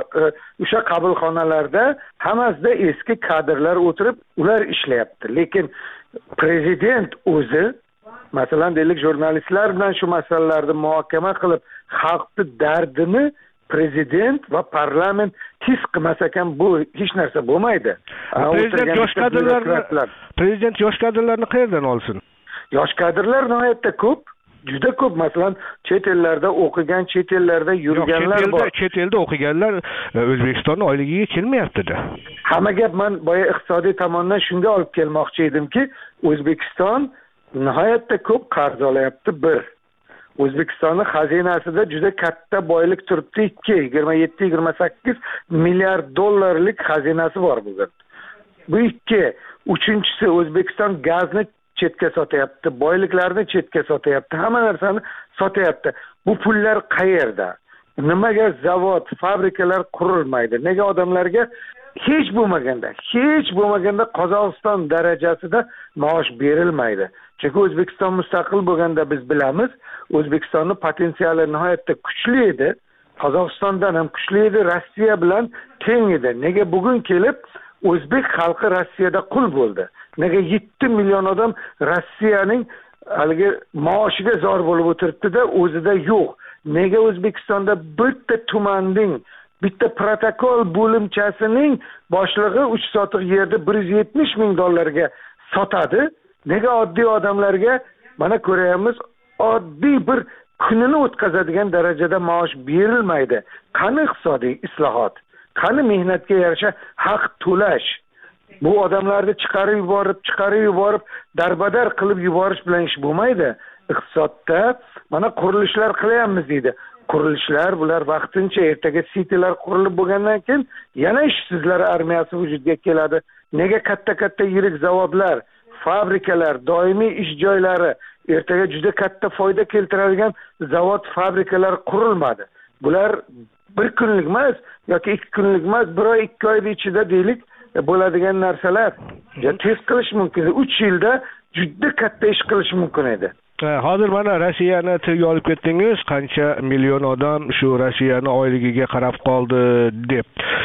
O'sha qabulxonalarda hammasida eski kadrlar o'tirib, ular ishlayapti. Lekin prezident o'zi masalan deylik jurnalistlar bilan shu masalalarni muhokama qilib, xalqning dardini prezident va parlament his qilmas ekan, bu hech narsa bo'lmaydi. Prezident yosh kadrlarni prezident yosh kadrlarni qayerdan olsin? Yosh kadrlar nihoyatda ko'p, juda ko'p. Masalan, chet ellarda o'qigan, chet ellarda yurganlar bor. Chet elda o'qiganlar O'zbekistonning oyligiga kelmayapti-da. Hamma gap men boya iqtisodiy tomondan shunga olib kelmoqchi edimki, O'zbekiston nihoyatda ko'p qarz olyapti. Bir, O'zbekistonning xazinasida juda katta boylik turibdi. ikki, yigirma yetti yigirma sakkiz milliard dollarlik xazinasi bor bugun. Bu ikki. Uchinchisi, O'zbekiston gazni chetga sotyapti, boyliklarni chetga sotyapti, hamma narsani sotyapti. Bu pullar qayerda? Nimaga zavod, fabrikalar qurilmaydi? Nega odamlarga hech bo'lmaganda, hech bo'lmaganda Qozog'iston darajasida maosh berilmaydi? Chunki O'zbekiston mustaqil bo'lganda biz bilamiz, O'zbekistonning potensiali nihoyatda kuchli edi. Qozog'istondan ham kuchli edi, Rossiya bilan teng edi. Nega bugun kelib o'zbek xalqi Rossiyada qul bo'ldi? Nega yetti million odam Rossiyaning haligi maoshiga zor bo'lib o'tiribdi-da, o'zida yo'q? Nega O'zbekistonda bitta tumanning, bitta protokol bo'limchasining boshlig'i uch sotiq yerda bir yuz yetmish ming dollarga sotadi? Nega oddiy odamlarga mana ko'rayapmiz, oddiy bir kunini o'tkazadigan darajada maosh berilmaydi? Qani iqtisodiy islohot? Qani mehnatga yarasha haq to'lash? Bu odamlarni chiqarib yuborib, chiqarib yuborib, darbadar qilib yuborish bilan ish bo'lmaydi. Iqtisodda mana qurilishlar qilyapmiz deydi. Qurilishlar bular vaqtincha, ertaga sitilar qurilib bo'lgandan keyin yana ishsizlar armiyasi vujudga keladi. Nega katta-katta yirik zavodlar, fabrikalar, doimiy ish joylari, ertaga juda katta foyda keltiradigan zavod, fabrikalar qurilmadi? Bular bir kunlik emas yoki ikki kunlik emas, bir oy, ikki oy ichida deylik bo'ladigan narsalar. Ya tez qilish mumkin. uch yilda juda katta ish qilish mumkin edi. Hozir mana Rossiyani tilga olib ketdingiz, qancha million odam shu Rossiyani oyligiga qarab qoldi deb.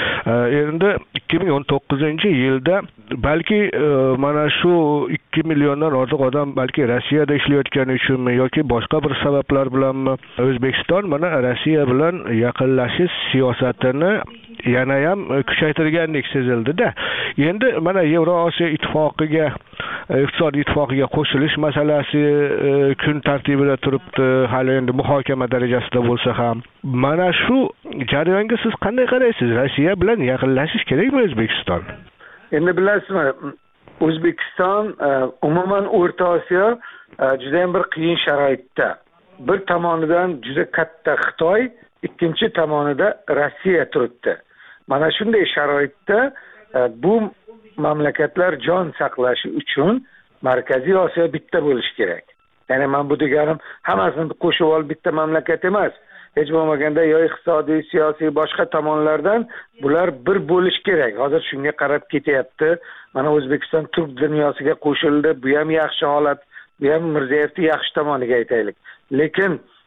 Endi ikki ming o'n to'qqizinchi yilda balki mana shu ikki milliondan ortiq odam balki Rossiyada ishlayotgani uchunmi yoki boshqa bir sabablar bilanmi O'zbekiston mana Rossiya bilan yaqinlashish siyosatini yana ham kuchaytirgandek sezildi-da. Endi mana Yevrosiyo ittifoqiga, iqtisodiy ittifoqiga qo'shilish masalasi kun tartibida turibdi, hali endi muhokama darajasida bo'lsa ham. Mana shu jarayonga siz qanday qaraysiz? Rossiya bilan yaqinlashish kerakmi O'zbekiston? Endi bilasizmi, O'zbekiston umuman O'rta Osiyo juda ham bir qiyin sharoitda. Bir tomonidan juda katta Xitoy, ikkinchi tomonida Rossiya turibdi. Mana shunday sharoitda bu mamlakatlar jon saqlashi uchun Markaziy Osiyo bitta bo'lishi kerak. Ya'ni men bu deganim hammasini qo'shib olib bitta mamlakat emas. Hech bo'lmaganda yo iqtisodiy, siyosiy boshqa tomonlardan bular bir bo'lish kerak. Hozir shunga qarab ketyapti. Mana O'zbekiston turk dunyosiga qo'shildi. Bu ham yaxshi holat. Bu ham Mirzayevning yaxshi tomoniga aytaylik. Lekin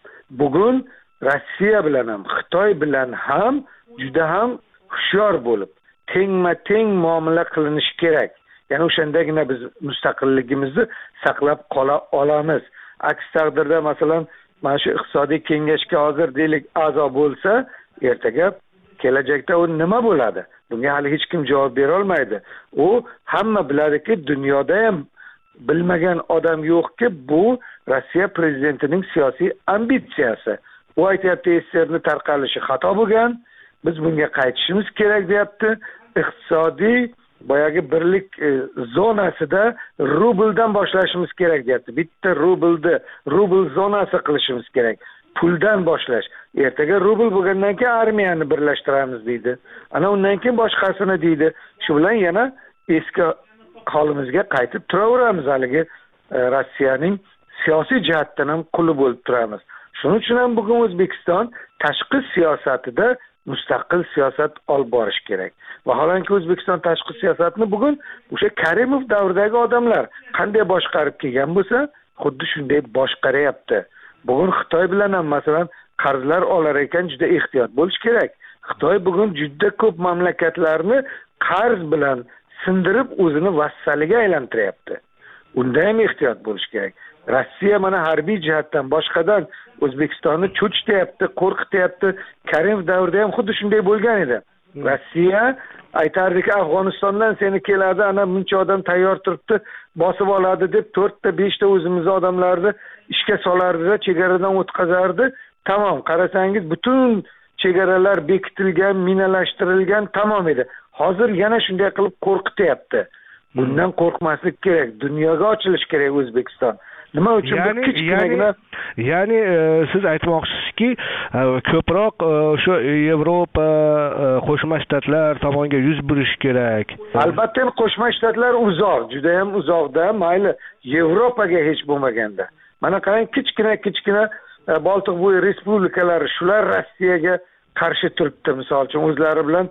bugun Rossiya bilan ham, Xitoy bilan ham juda ham hushyor bo'lib, tengma-teng muomala qilinishi kerak. Ya'ni o'shandagina biz mustaqilligimizni saqlab qola olamiz. Aks taqdirda masalan mana shu iqtisodiy kengashga hozir deylik a'zo bo'lsa, ertaga kelajakda u nima bo'ladi? Bunga hali hech kim javob bera olmaydi. U hamma biladiki, dunyoda ham bilmagan odam yo'qki, bu Rossiya prezidentining siyosiy ambitsiyasi. U aytayapti, S S R ni tarqalishi xato bo'lgan, biz bunga qaytishimiz kerak deyapti. Iqtisodiy boyagi birlik e, zonasida rubldan boshlashimiz kerak deyapti. Bitta rublni rubl zonasi qilishimiz kerak. Puldan boshlash. Ertaga rubl bo'lgandan keyin armiyani birlashtiramiz deydi. Ana undan keyin boshqasini deydi. Shu bilan yana eski holimizga qaytib turaveramiz. Haligi e, Rossiyaning siyosiy jihatdan ham quli bo'lib turamiz. Shuning uchun ham bugun O'zbekiston tashqi siyosatida mustaqil siyosat olib borish kerak. Vaholanki O'zbekiston tashqi siyosatni bugun o'sha Karimov davridagi odamlar qanday boshqarib kelgan bo'lsa, xuddi shunday boshqaryapti. Bugun Xitoy bilan ham masalan qarzlar olar ekan juda ehtiyot bo'lish kerak. Xitoy bugun juda ko'p mamlakatlarni qarz bilan sindirib o'zini vassaliga aylantiryapti. Unda ham ehtiyot bo'lish kerak. Rossiya mana harbiy jihatdan boshqadan O'zbekistonni cho'chityapti, qo'rqityapti. Karimov davrida ham xuddi shunday bo'lgan edi. Rossiya aytardiki, Afg'onistondan seni keladi, ana buncha odam tayyor turibdi, bosib oladi deb to'rtta, beshta o'zimiz odamlarni ishga solardi, chegaradan o'tkazardi. Tamom, qarasangiz butun chegaralar bekitilgan, minalashtirilgan tamom edi. Hozir yana shunday qilib qo'rqityapti. Bundan qo'rqmaslik kerak. Dunyoga ochilish kerak O'zbekiston. Nima uchun bu kichkinagina ya'ni siz aytmoqchisizki, ko'proq o'sha Yevropa, Qo'shma Shtatlar tomonga yuz burish kerak. Albatta, Qo'shma Shtatlar uzoq, juda ham uzoqda, mayli Yevropaga hech bo'lmaganda. Mana qarang, kichkina kichkina Boltiq bo'yi respublikalari shular Rossiyaga qarshi turibdi, misol uchun o'zlari bilan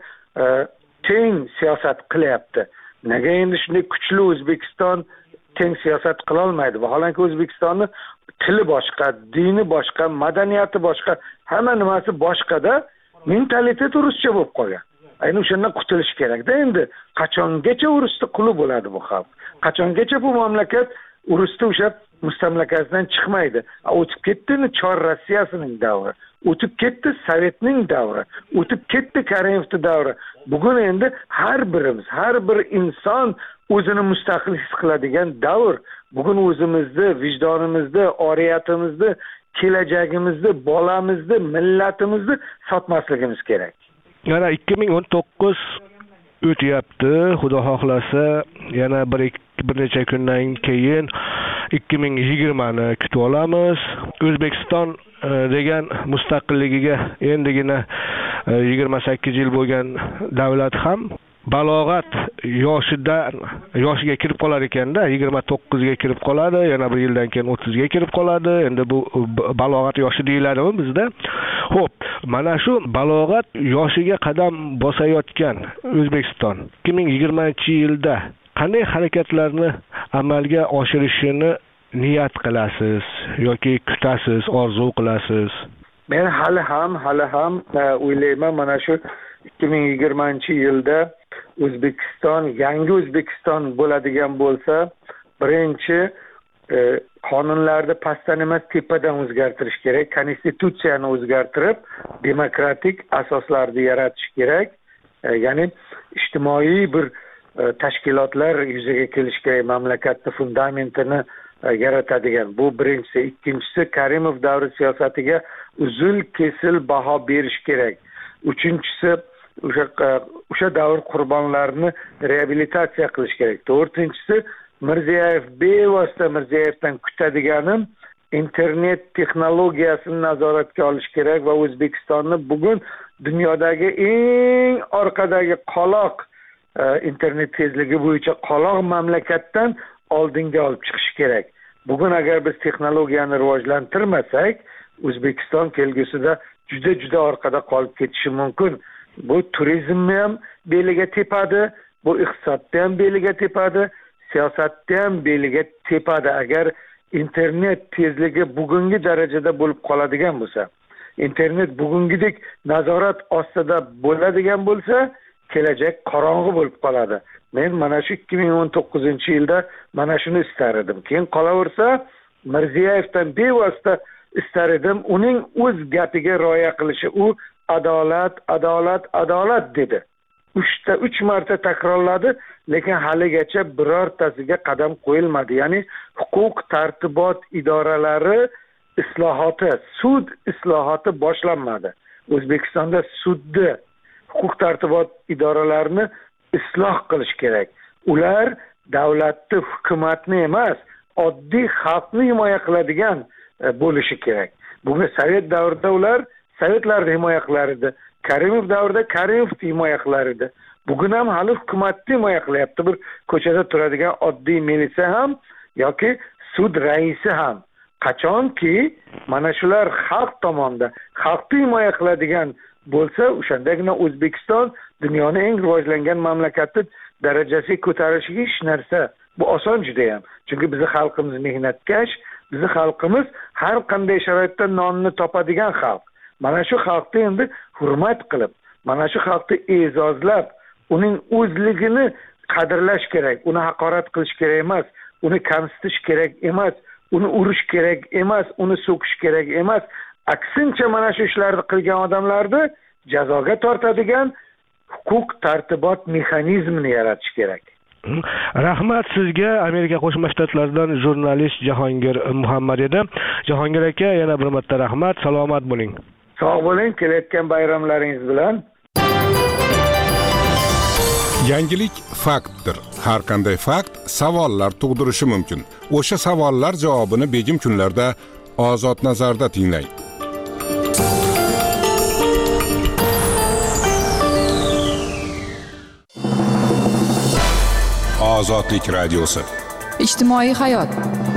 teng siyosat qilyapti. Nega endi shunday kuchli O'zbekiston teng siyosat qila olmaydi? Vaholanki O'zbekistonning tili boshqa, dini boshqa, madaniyati boshqa, hamma nimasi boshqada, mentalitet ruscha bo'lib qolgan. Ayni o'shandan qutulish kerak-da. Endi qachongacha urusda quli bo'ladi bu xalq? Qachongacha bu mamlakat urusda o'sha mustamlakasidan chiqmaydi? O'tib ketdi Chor Rossiyasining davri, o'tib ketdi Sovetning davri, o'tib ketdi Karimovning davri. Bugun endi har birimiz, har bir inson o'zini mustaqil his qiladigan davr. Bugun o'zimizni, vijdonimizni, oriyatimizni, kelajagimizni, bolamizni, millatimizni sotmasligimiz kerak. Yana ikki ming o'n to'qqiz o'tyapti, xudo xohlasa yana bir bir necha kundan keyin ikki ming yigirma ni kutib olamiz. O'zbekiston degan mustaqilligiga endigina yigirma sakkiz yil bo'lgan davlat ham balog'at yoshidan yoshiga kirib qolar ekanda, yigirma to'qqizga kirib qoladi, yana bir yildan keyin o'ttizga kirib qoladi. Endi bu balog'at yoshi deyiladimi bizda? Xo'p, mana shu balog'at yoshiga qadam bosayotgan O'zbekiston ikki ming yigirmanchi yilda qanday harakatlarni amalga oshirishini niyat qilasiz yoki kutasiz, orzu qilasiz? Men hali ham, hali ham o'ylayman, mana shu ikki ming yigirmanchi yilda O'zbekiston, yangi O'zbekiston bo'ladigan bo'lsa, birinchi e, qonunlarni pastdan emas tepadan o'zgartirish kerak, konstitutsiyani o'zgartirib, demokratik asoslarni yaratish kerak. E, ya'ni ijtimoiy bir e, tashkilotlar yuzaga kelish kerak, mamlakatning fundamentini e, yaratadigan. Bu birinchisi. Ikkinchisi, Karimov davri siyosatiga uzul kesil baho berish kerak. Uchinchisi, o'sha o'sha davr qurbonlarini reabilitatsiya qilish kerak. To'rtinchisi, Mirziyoyev bevosita Mirziyevdan kutadiganim internet texnologiyasini nazoratga olish kerak va O'zbekistonni bugun dunyodagi eng orqadagi qoloq internet tezligi bo'yicha qoloq mamlakatdan oldinga olib chiqish kerak. Bugun agar biz texnologiyani rivojlantirmasak, O'zbekiston kelgusida juda juda orqada qolib ketishi mumkin. Bu turizmni ham beliga tepadi, bu iqtisodni ham beliga tepadi, siyosatni ham beliga tepadi. Agar internet tezligi bugungi darajada bo'lib qoladigan bo'lsa, internet bugungidek nazorat ostida bo'ladigan bo'lsa, kelajak qorong'u bo'lib qoladi. Men mana shu ikki ming o'n to'qqizinchi yilda mana shuni istar edim. Keyin qolaversa, Mirziyevdan bevosita istar edim, uning o'z gapiga rioya qilishi. U adolat, adolat, adolat dedi. uchta uch marta takrorladi, lekin haligacha birortasiga qadam qo'yilmadi. Ya'ni huquq tartibot idoralari islohoti, sud islohoti boshlanmadi. O'zbekistonda sudni, huquq tartibot idoralarini isloh qilish kerak. Ular davlatni, hukumatni emas, oddiy xalqni himoya qiladigan bo'lishi kerak. Bugun Sovet davrida ular Sovetlarni himoya qilar edi. Karimov davrida Karimovni himoya qilar edi. Bugun ham hali hukumatni himoya qilyapti. Bir ko'chada turadigan oddiy militsiya ham yoki sud raisi ham. Qachonki mana shular xalq tomonidan, xalqni himoya qiladigan bo'lsa, o'shandagina O'zbekiston dunyoning eng rivojlangan mamlakati darajasiga ko'tarilishiga hech narsa. Bu oson juda ham. Chunki bizning xalqimiz mehnatkash, bizning xalqimiz har qanday sharoitda nonni topadigan xalq. Mana shu xalqni endi hurmat qilib, mana shu xalqni e'zozlab, uning o'zligini qadrlash kerak, uni haqorat qilish kerak emas, uni kamsitish kerak emas, uni urish kerak emas, uni so'kish kerak emas. Aksincha mana shu ishlarni qilgan odamlarni jazoga tortadigan huquq tartibot mexanizmini yaratish kerak. Rahmat sizga. Amerika Qo'shma Shtatlaridan jurnalist Jahongir Muhammad edi. Jahongir aka, yana bir marta rahmat, salomat bo'ling. Sog' bo'ling, kelayotgan bayramlaringiz bilan. Yangilik faktdir. Har qanday fakt savollar tug'dirishi mumkin. O'sha savollar javobini begim kunlarda Ozod nazarda tinglang. Ozodlik radiosi. Ijtimoiy hayot.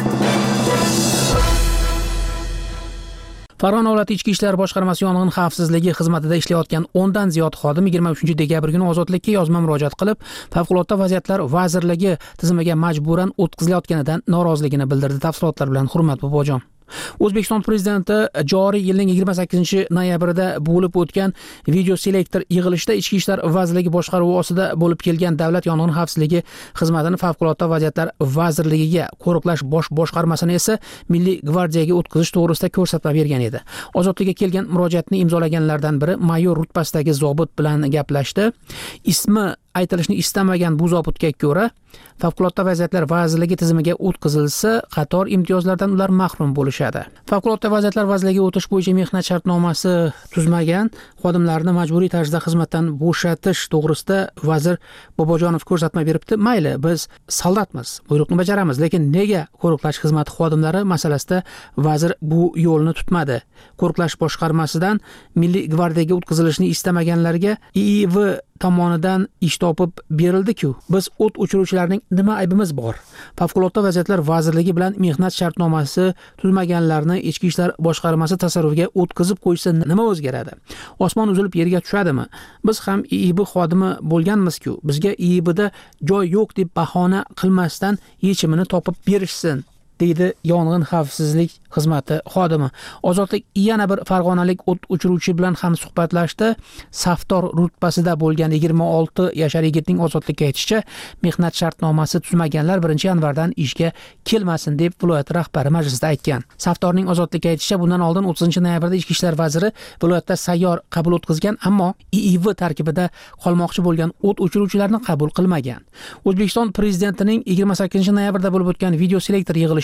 Farg'ona viloyati Ichki ishlar boshqarmasi yong'in xavfsizligi xizmatida ishlayotgan o'ndan ziyod xodim yigirma uchinchi dekabr kuni ozodlikka yozma murojaat qilib, Favqulodda vaziyatlar vazirligi tizimiga majburan o'tkazilayotganidan noroziligini bildirdi. Tafsilotlar bilan Hurmat Bobojon. O'zbekiston prezidenti joriy yilning yigirma sakkizinchi noyabrida bo'lib o'tgan video selektor yig'ilishida Ichki ishlar vazirligi boshqaruvi ostida bo'lib kelgan davlat yong'in xavfsizligi xizmatini Favqulodda vaziyatlar vazirligiga, qo'riqlash bosh boshqarmasini esa Milliy gvardiyaga o'tkazish to'g'risida ko'rsatma bergan edi. Ozodlikka kelgan murojaatni imzolaganlardan biri mayor rutbasidagi zobit bilan gaplashdi. Ismi aytilishni istamagan bu zobitga ko'ra, Favqulodda vaziyatlar vazirligi tizimiga o'tkazilsa, qator imtiyozlardan ular mahrum bo'lishadi. Favqulodda vaziyatlar vazirligiga o'tish bo'yicha mehnat shartnomasi tuzmagan xodimlarni majburiy tarzda xizmatdan bo'shatish to'g'risida vazir Bobojonov ko'rsatma beribdi. Mayli, biz soldatmiz, buyruqni bajaramiz, lekin nega qo'riqlash xizmati xodimlari masalasida vazir bu yo'lni tutmadi? Qo'riqlash boshqarmasidan Milliy gvardiyaga o'tkazilishni istamaganlarga I I V tomonidan ish topib berildi-ku. Biz o't o'chiruvchilarning nima aybimiz bor? Favqulodda vaziyatlar vazirligi bilan mehnat shartnomasi tuzmaganlarni Ichki ishlar boshqarmasi tasarrufiga o'tkazib qo'ysa nima o'zgaradi? Osmon uzilib yerga tushadimi? Biz ham I I B xodimi bo'lganmiz-ku. Bizga I I Bda joy yo'q deb bahona qilmasdan yechimini topib berishsin, deydi yong'in xavfsizlik xizmati xodimi. Ozodlik yana bir farg'onalik o't o'chiruvchi bilan ham suhbatlashdi. Safdor rutbasida bo'lgan yigirma olti yashar yigitning ozodlikka aytishicha, mehnat shartnomasi tuzmaganlar birinchi yanvardan ishga kelmasin deb viloyat rahbari majlisda aytgan. Safdorning ozodlikka aytishicha, bundan oldin o'ttizinchi noyabrda Ichki ishlar vaziri viloyatda sayyor qabul o'tkazgan, ammo I I V tarkibida qolmoqchi bo'lgan o't o'chiruvchilarni qabul qilmagan. O'zbekiston prezidentining yigirma sakkizinchi noyabrda bo'lib o'tgan video selektor yig'ilishi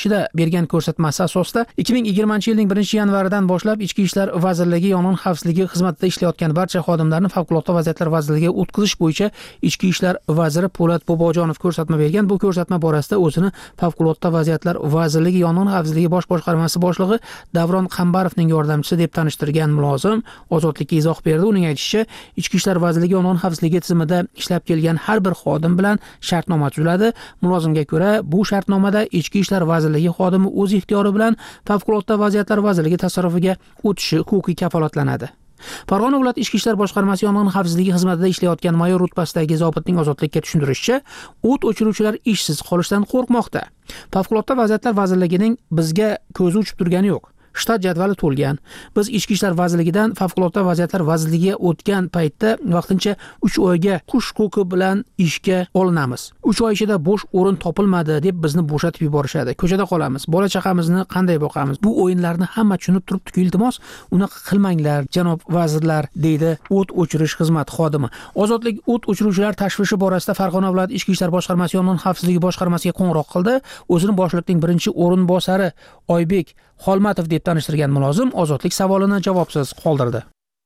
yig'ilishida bergan ko'rsatmasi asosida ikki ming yigirmanchi yilning birinchi yanvaridan boshlab Ichki ishlar vazirligi yong'in xavfsizligi xizmatida ishlayotgan barcha xodimlarni favqulodda vaziyatlar vazirligiga o'tkazish bo'yicha Ichki ishlar vaziri Po'lat Bobojonov ko'rsatma bergan. Bu ko'rsatma borasida o'zini favqulodda vaziyatlar vazirligi yong'in xavfsizligi bosh boshqarmasi boshlig'i Davron Qambarovning yordamchisi deb tanishtirgan mulozim Ozodlikka izoh berdi. Uning aytishicha, Ichki ishlar vazirligi yong'in xavfsizligi tizimida ishlab kelgan har bir xodim bilan shartnoma tuziladi. Mulozimga ko'ra, bu shartnomada Ichki ishlar vazirligi xodimi o'z ixtiyori bilan favqulodda vaziyatlar vazirligi tasarrufiga o'tishi huquqiy kafolatlanadi. Farg'ona viloyat Ichki ishlar boshqarmasi yong'in xavfsizligi xizmatida ishlayotgan mayor rutbasidagi zobitning Ozodlikka tushuntirishicha, o't o'chiruvchilar ishsiz qolishdan qo'rqmoqda. Favqulodda vaziyatlar vazirligining bizga ko'zi uchib turgani yo'q. Shtat jadvali to'lgan. Biz Ichki ishlar vazirligidan favqulodda vaziyatlar vazirligiga o'tgan paytda vaqtincha uch oyga qush huquqi bilan ishga olinamiz. uch oy ichida bo'sh o'rin topilmadi deb bizni bo'shatib yuborishadi. Ko'chada qolamiz. Bola chaqamizni qanday boqamiz? Bu o'yinlarni hamma tushunib turibdi-ku, iltimos, unaqa qilmanglar, janob vazirlar, deydi o't o'chirish xizmati xodimi. Ozodlik o't o'chiruvchilar tashvishi borasida Farg'ona viloyat Ichki ishlar boshqarmasi yong'in xavfsizligi boshqarmasiga qo'ng'iroq qildi. O'zini boshliqning birinchi o'rinbosari Oybek Xolmatov deb tanishtirgan mulozim Ozodlik savolini javobsiz qoldirdi.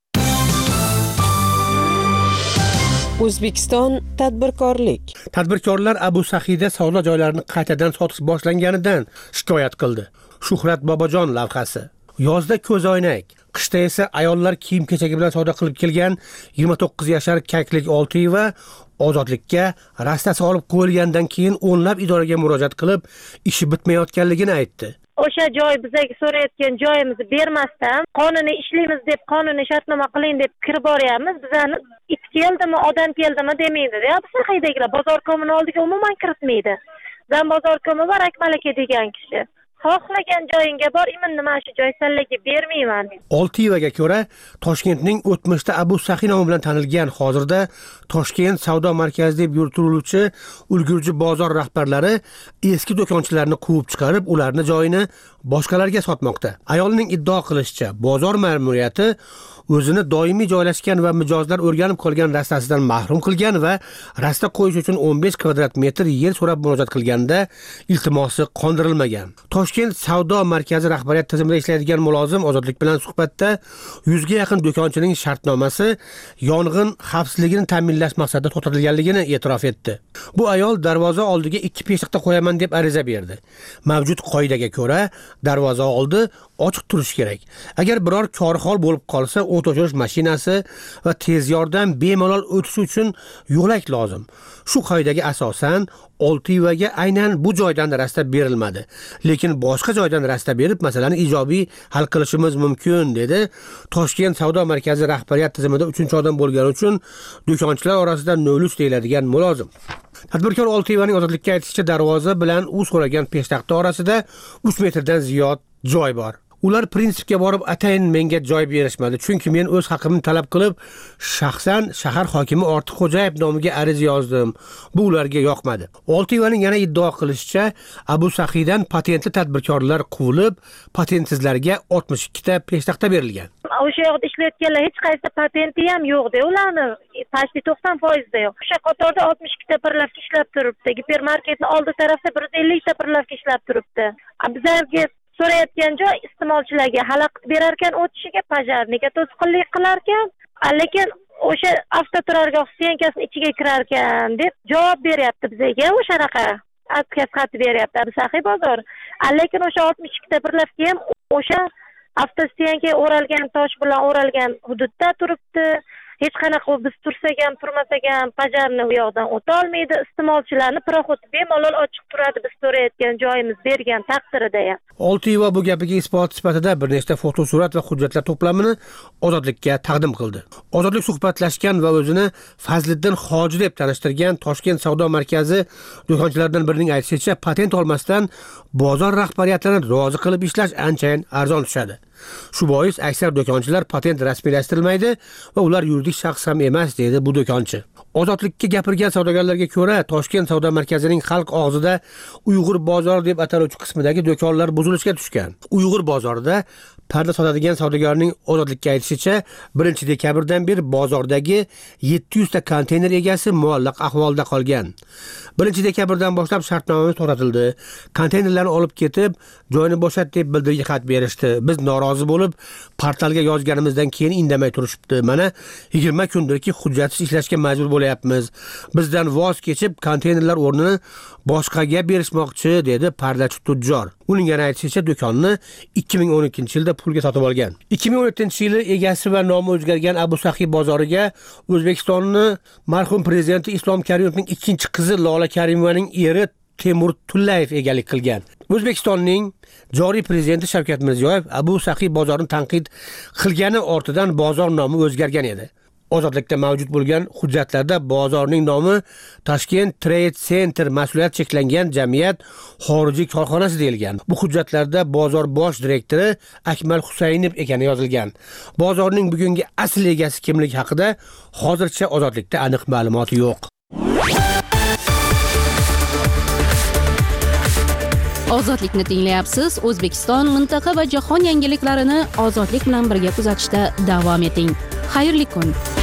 O'zbekiston tadbirkorlik. Tadbirkorlar Abu Sahida savdo joylarini qaytadan sotish boshlanganidan shikoyat qildi. Shuhrat Bobojon lavhasi. Yozda ko'zoynak, qishda esa ayollar kiyim-kechagi bilan savdo qilib kelgan yigirma to'qqiz yashar Kaklik Oltiyeva Ozodlikka rastasi olib qo'yilgandan keyin o'nlab idoraga murojaat qilib, ishi bitmayotganligini aytdi. O'sha joy bizga so'rayotgan joyimizni bermasdan qonuniy ishlaymiz deb qonuniy shartnoma qiling deb kirib boryapmiz. Bizani it keldimi, odam keldimi demaydi. Ya biz qaydagilar bozor komuni oldiga umuman kiritmaydi. Zan bozor komi bor Akmal aka degan kishi. Xohlagan joyingga bor, imonni mana shu joy sallaga bermayman. Oltiyevaga ko'ra, Toshkentning o'tmishda Abu Sahi nomi bilan tanilgan, hozirda Toshkent savdo markazi deb yuritiluvchi ulgurji bozor rahbarlari eski do'konchilarni quvib chiqarib, ularni joyini boshqalarga sotmoqda. Ayolning iddao qilishicha, bozor ma'muriyati o'zini doimiy joylashgan va mijozlar o'rganib qolgan rastasidan mahrum qilgan va rasta qo'yish uchun o'n besh kvadrat metr yer so'rab murojaat qilganda iltimosi qondirilmagan. Toshkent savdo markazi rahbariyat tizimida ishlaydigan mulozim Ozodlik bilan suhbatda yuzga yaqin do'konchining shartnomasi yong'in xavfsizligini ta'minlash maqsadida to'xtatilganligini e'tirof etdi. Bu ayol darvoza oldiga ikki peshtaxta qo'yaman deb ariza berdi. Mavjud qoidaga ko'ra, darvoza oldi ochiq turishi kerak. Agar biror korxol bo'lib qolsa, o't o'chirish mashinasi va tez yordam bemalol o'tishi uchun yo'lak lozim. Shu qoidaga asosan Oltiyevaga aynan bu joydan rasta berilmadi. Lekin boshqa joydan rasta berib, masalani ijobiy hal qilishimiz mumkin, dedi. Toshkent savdo markazi rahbariyat tizimida uchinchi odam bo'lgani uchun do'konchilar orasida nol uch deyiladigan mulozim. Tadbirkor Oltiyevaning Ozodlikka aytishicha, darvoza bilan u so'ragan peshtaxta orasida uch metrdan ziyod joy bor. Ular prinsipga borib atayin menga joy berishmadi, chunki men o'z haqimni talab qilib, shaxsan shahar hokimi Ortiqxo'jayev nomiga ariza yozdim. Bu ularga yoqmadi. Oltiyevaning yana iddao qilishicha, Abu Sahidan patentli tadbirkorlar quvilib, patentsizlarga oltmish ikki ta peshtaxta berilgan. O'sha yoqda ishlayotganlar hech qaysi patenti ham yo'q-da, ularni tashkil to'qson foiz da yo'q. O'sha qatorda oltmish ikki ta birlavka ishlab turibdi. Gipermarketning oldi tarafda bir yuz ellik ta birlavka ishlab turibdi. Bizlarga so'rayotgan joy iste'molchilarga xalaqit berar ekan, o'tishiga pajarniga to'sqinlik qilar ekan, lekin o'sha avtoturargoh styenkasining ichiga kirar ekan deb javob beryapti bizga. O'sha raqa отказ xati beryapti Abu Sahi bozor. Lekin o'sha oltmish ikki ta birlavka ham o'sha avtostyenkaga o'ralgan tosh bilan o'ralgan hududda turibdi. Hech qanaqa biz tursak ham, turmasak ham pajarni u yoqdan o'ta olmaydi. Iste'molchilarni proxod bemalol ochiq turadi, biz so'rayotgan joyimiz bergan taqdirida ham. Oltiyeva bu gapiga isbot sifatida bir nechta fotosurat va hujjatlar to'plamini Ozodlikka taqdim qildi. Ozodlik suhbatlashgan va o'zini Fazliddin Hoji deb tanishtirgan Toshkent savdo markazi do'konchilaridan birining aytishicha, patent olmasdan bozor rahbariyatini rozi qilib ishlash anchayin arzon tushadi. Shu bois aksar do'konchilar patent rasmiylashtirilmaydi va ular yuridik shaxs ham emas, dedi bu do'konchi. Ozodlikka gapirgan savdogarlarga ko'ra, Toshkent savdo markazining xalq og'zida Uyg'ur bozori deb ataluvchi qismidagi do'konlar buzilishga tushgan. Uyg'ur bozorida parda sotadigan savdogarning ozodlikka aytishicha, birinchi dekabrdan beri bozordagi yetti yuz ta konteyner egasi muallaq ahvolda qolgan. birinchi dekabrdan boshlab shartnoma to'xtatildi. Konteynerlarni olib ketib, joyini bo'shat deb bildirgi xat berishdi. Biz norozi bo'lib, portalga yozganimizdan keyin indamay turishibdi. Mana yigirma kundirki hujjatsiz ishlashga majbur bo'layapmiz. Bizdan voz kechib, konteynerlar o'rnini boshqaga berishmoqchi, dedi pardachi tujjor. Uning yana aytishicha, do'konni ikki ming o'n ikkinchi yilda pulga sotib olgan. ikki ming o'n yettinchi yili egasi va nomi o'zgargan Abu Saxiy bozoriga O'zbekistonni marhum prezidenti Islom Karimovning ikkinchi qizi Lola Karimovaning eri Temur Tullayev egalik qilgan. O'zbekistonning joriy prezidenti Shavkat Mirziyoyev Abu Saxiy bozorini tanqid qilgani ortidan bozor nomi o'zgargan edi. Ozodlikda mavjud bo'lgan hujjatlarda bozorning nomi Toshkent Trade Center mas'uliyat cheklangan jamiyat xorijiy korxonasi deyilgan. Bu hujjatlarda bozor bosh direktori Akmal Husaynov ekani yozilgan. Bozorning bugungi asl egasi kimligi haqida hozircha ozodlikda aniq ma'lumot yo'q. Ozodlikni tinglayapsiz. O'zbekiston, mintaqa va jahon yangiliklarini ozodlik bilan birga kuzatishda davom eting. Xayrli kun.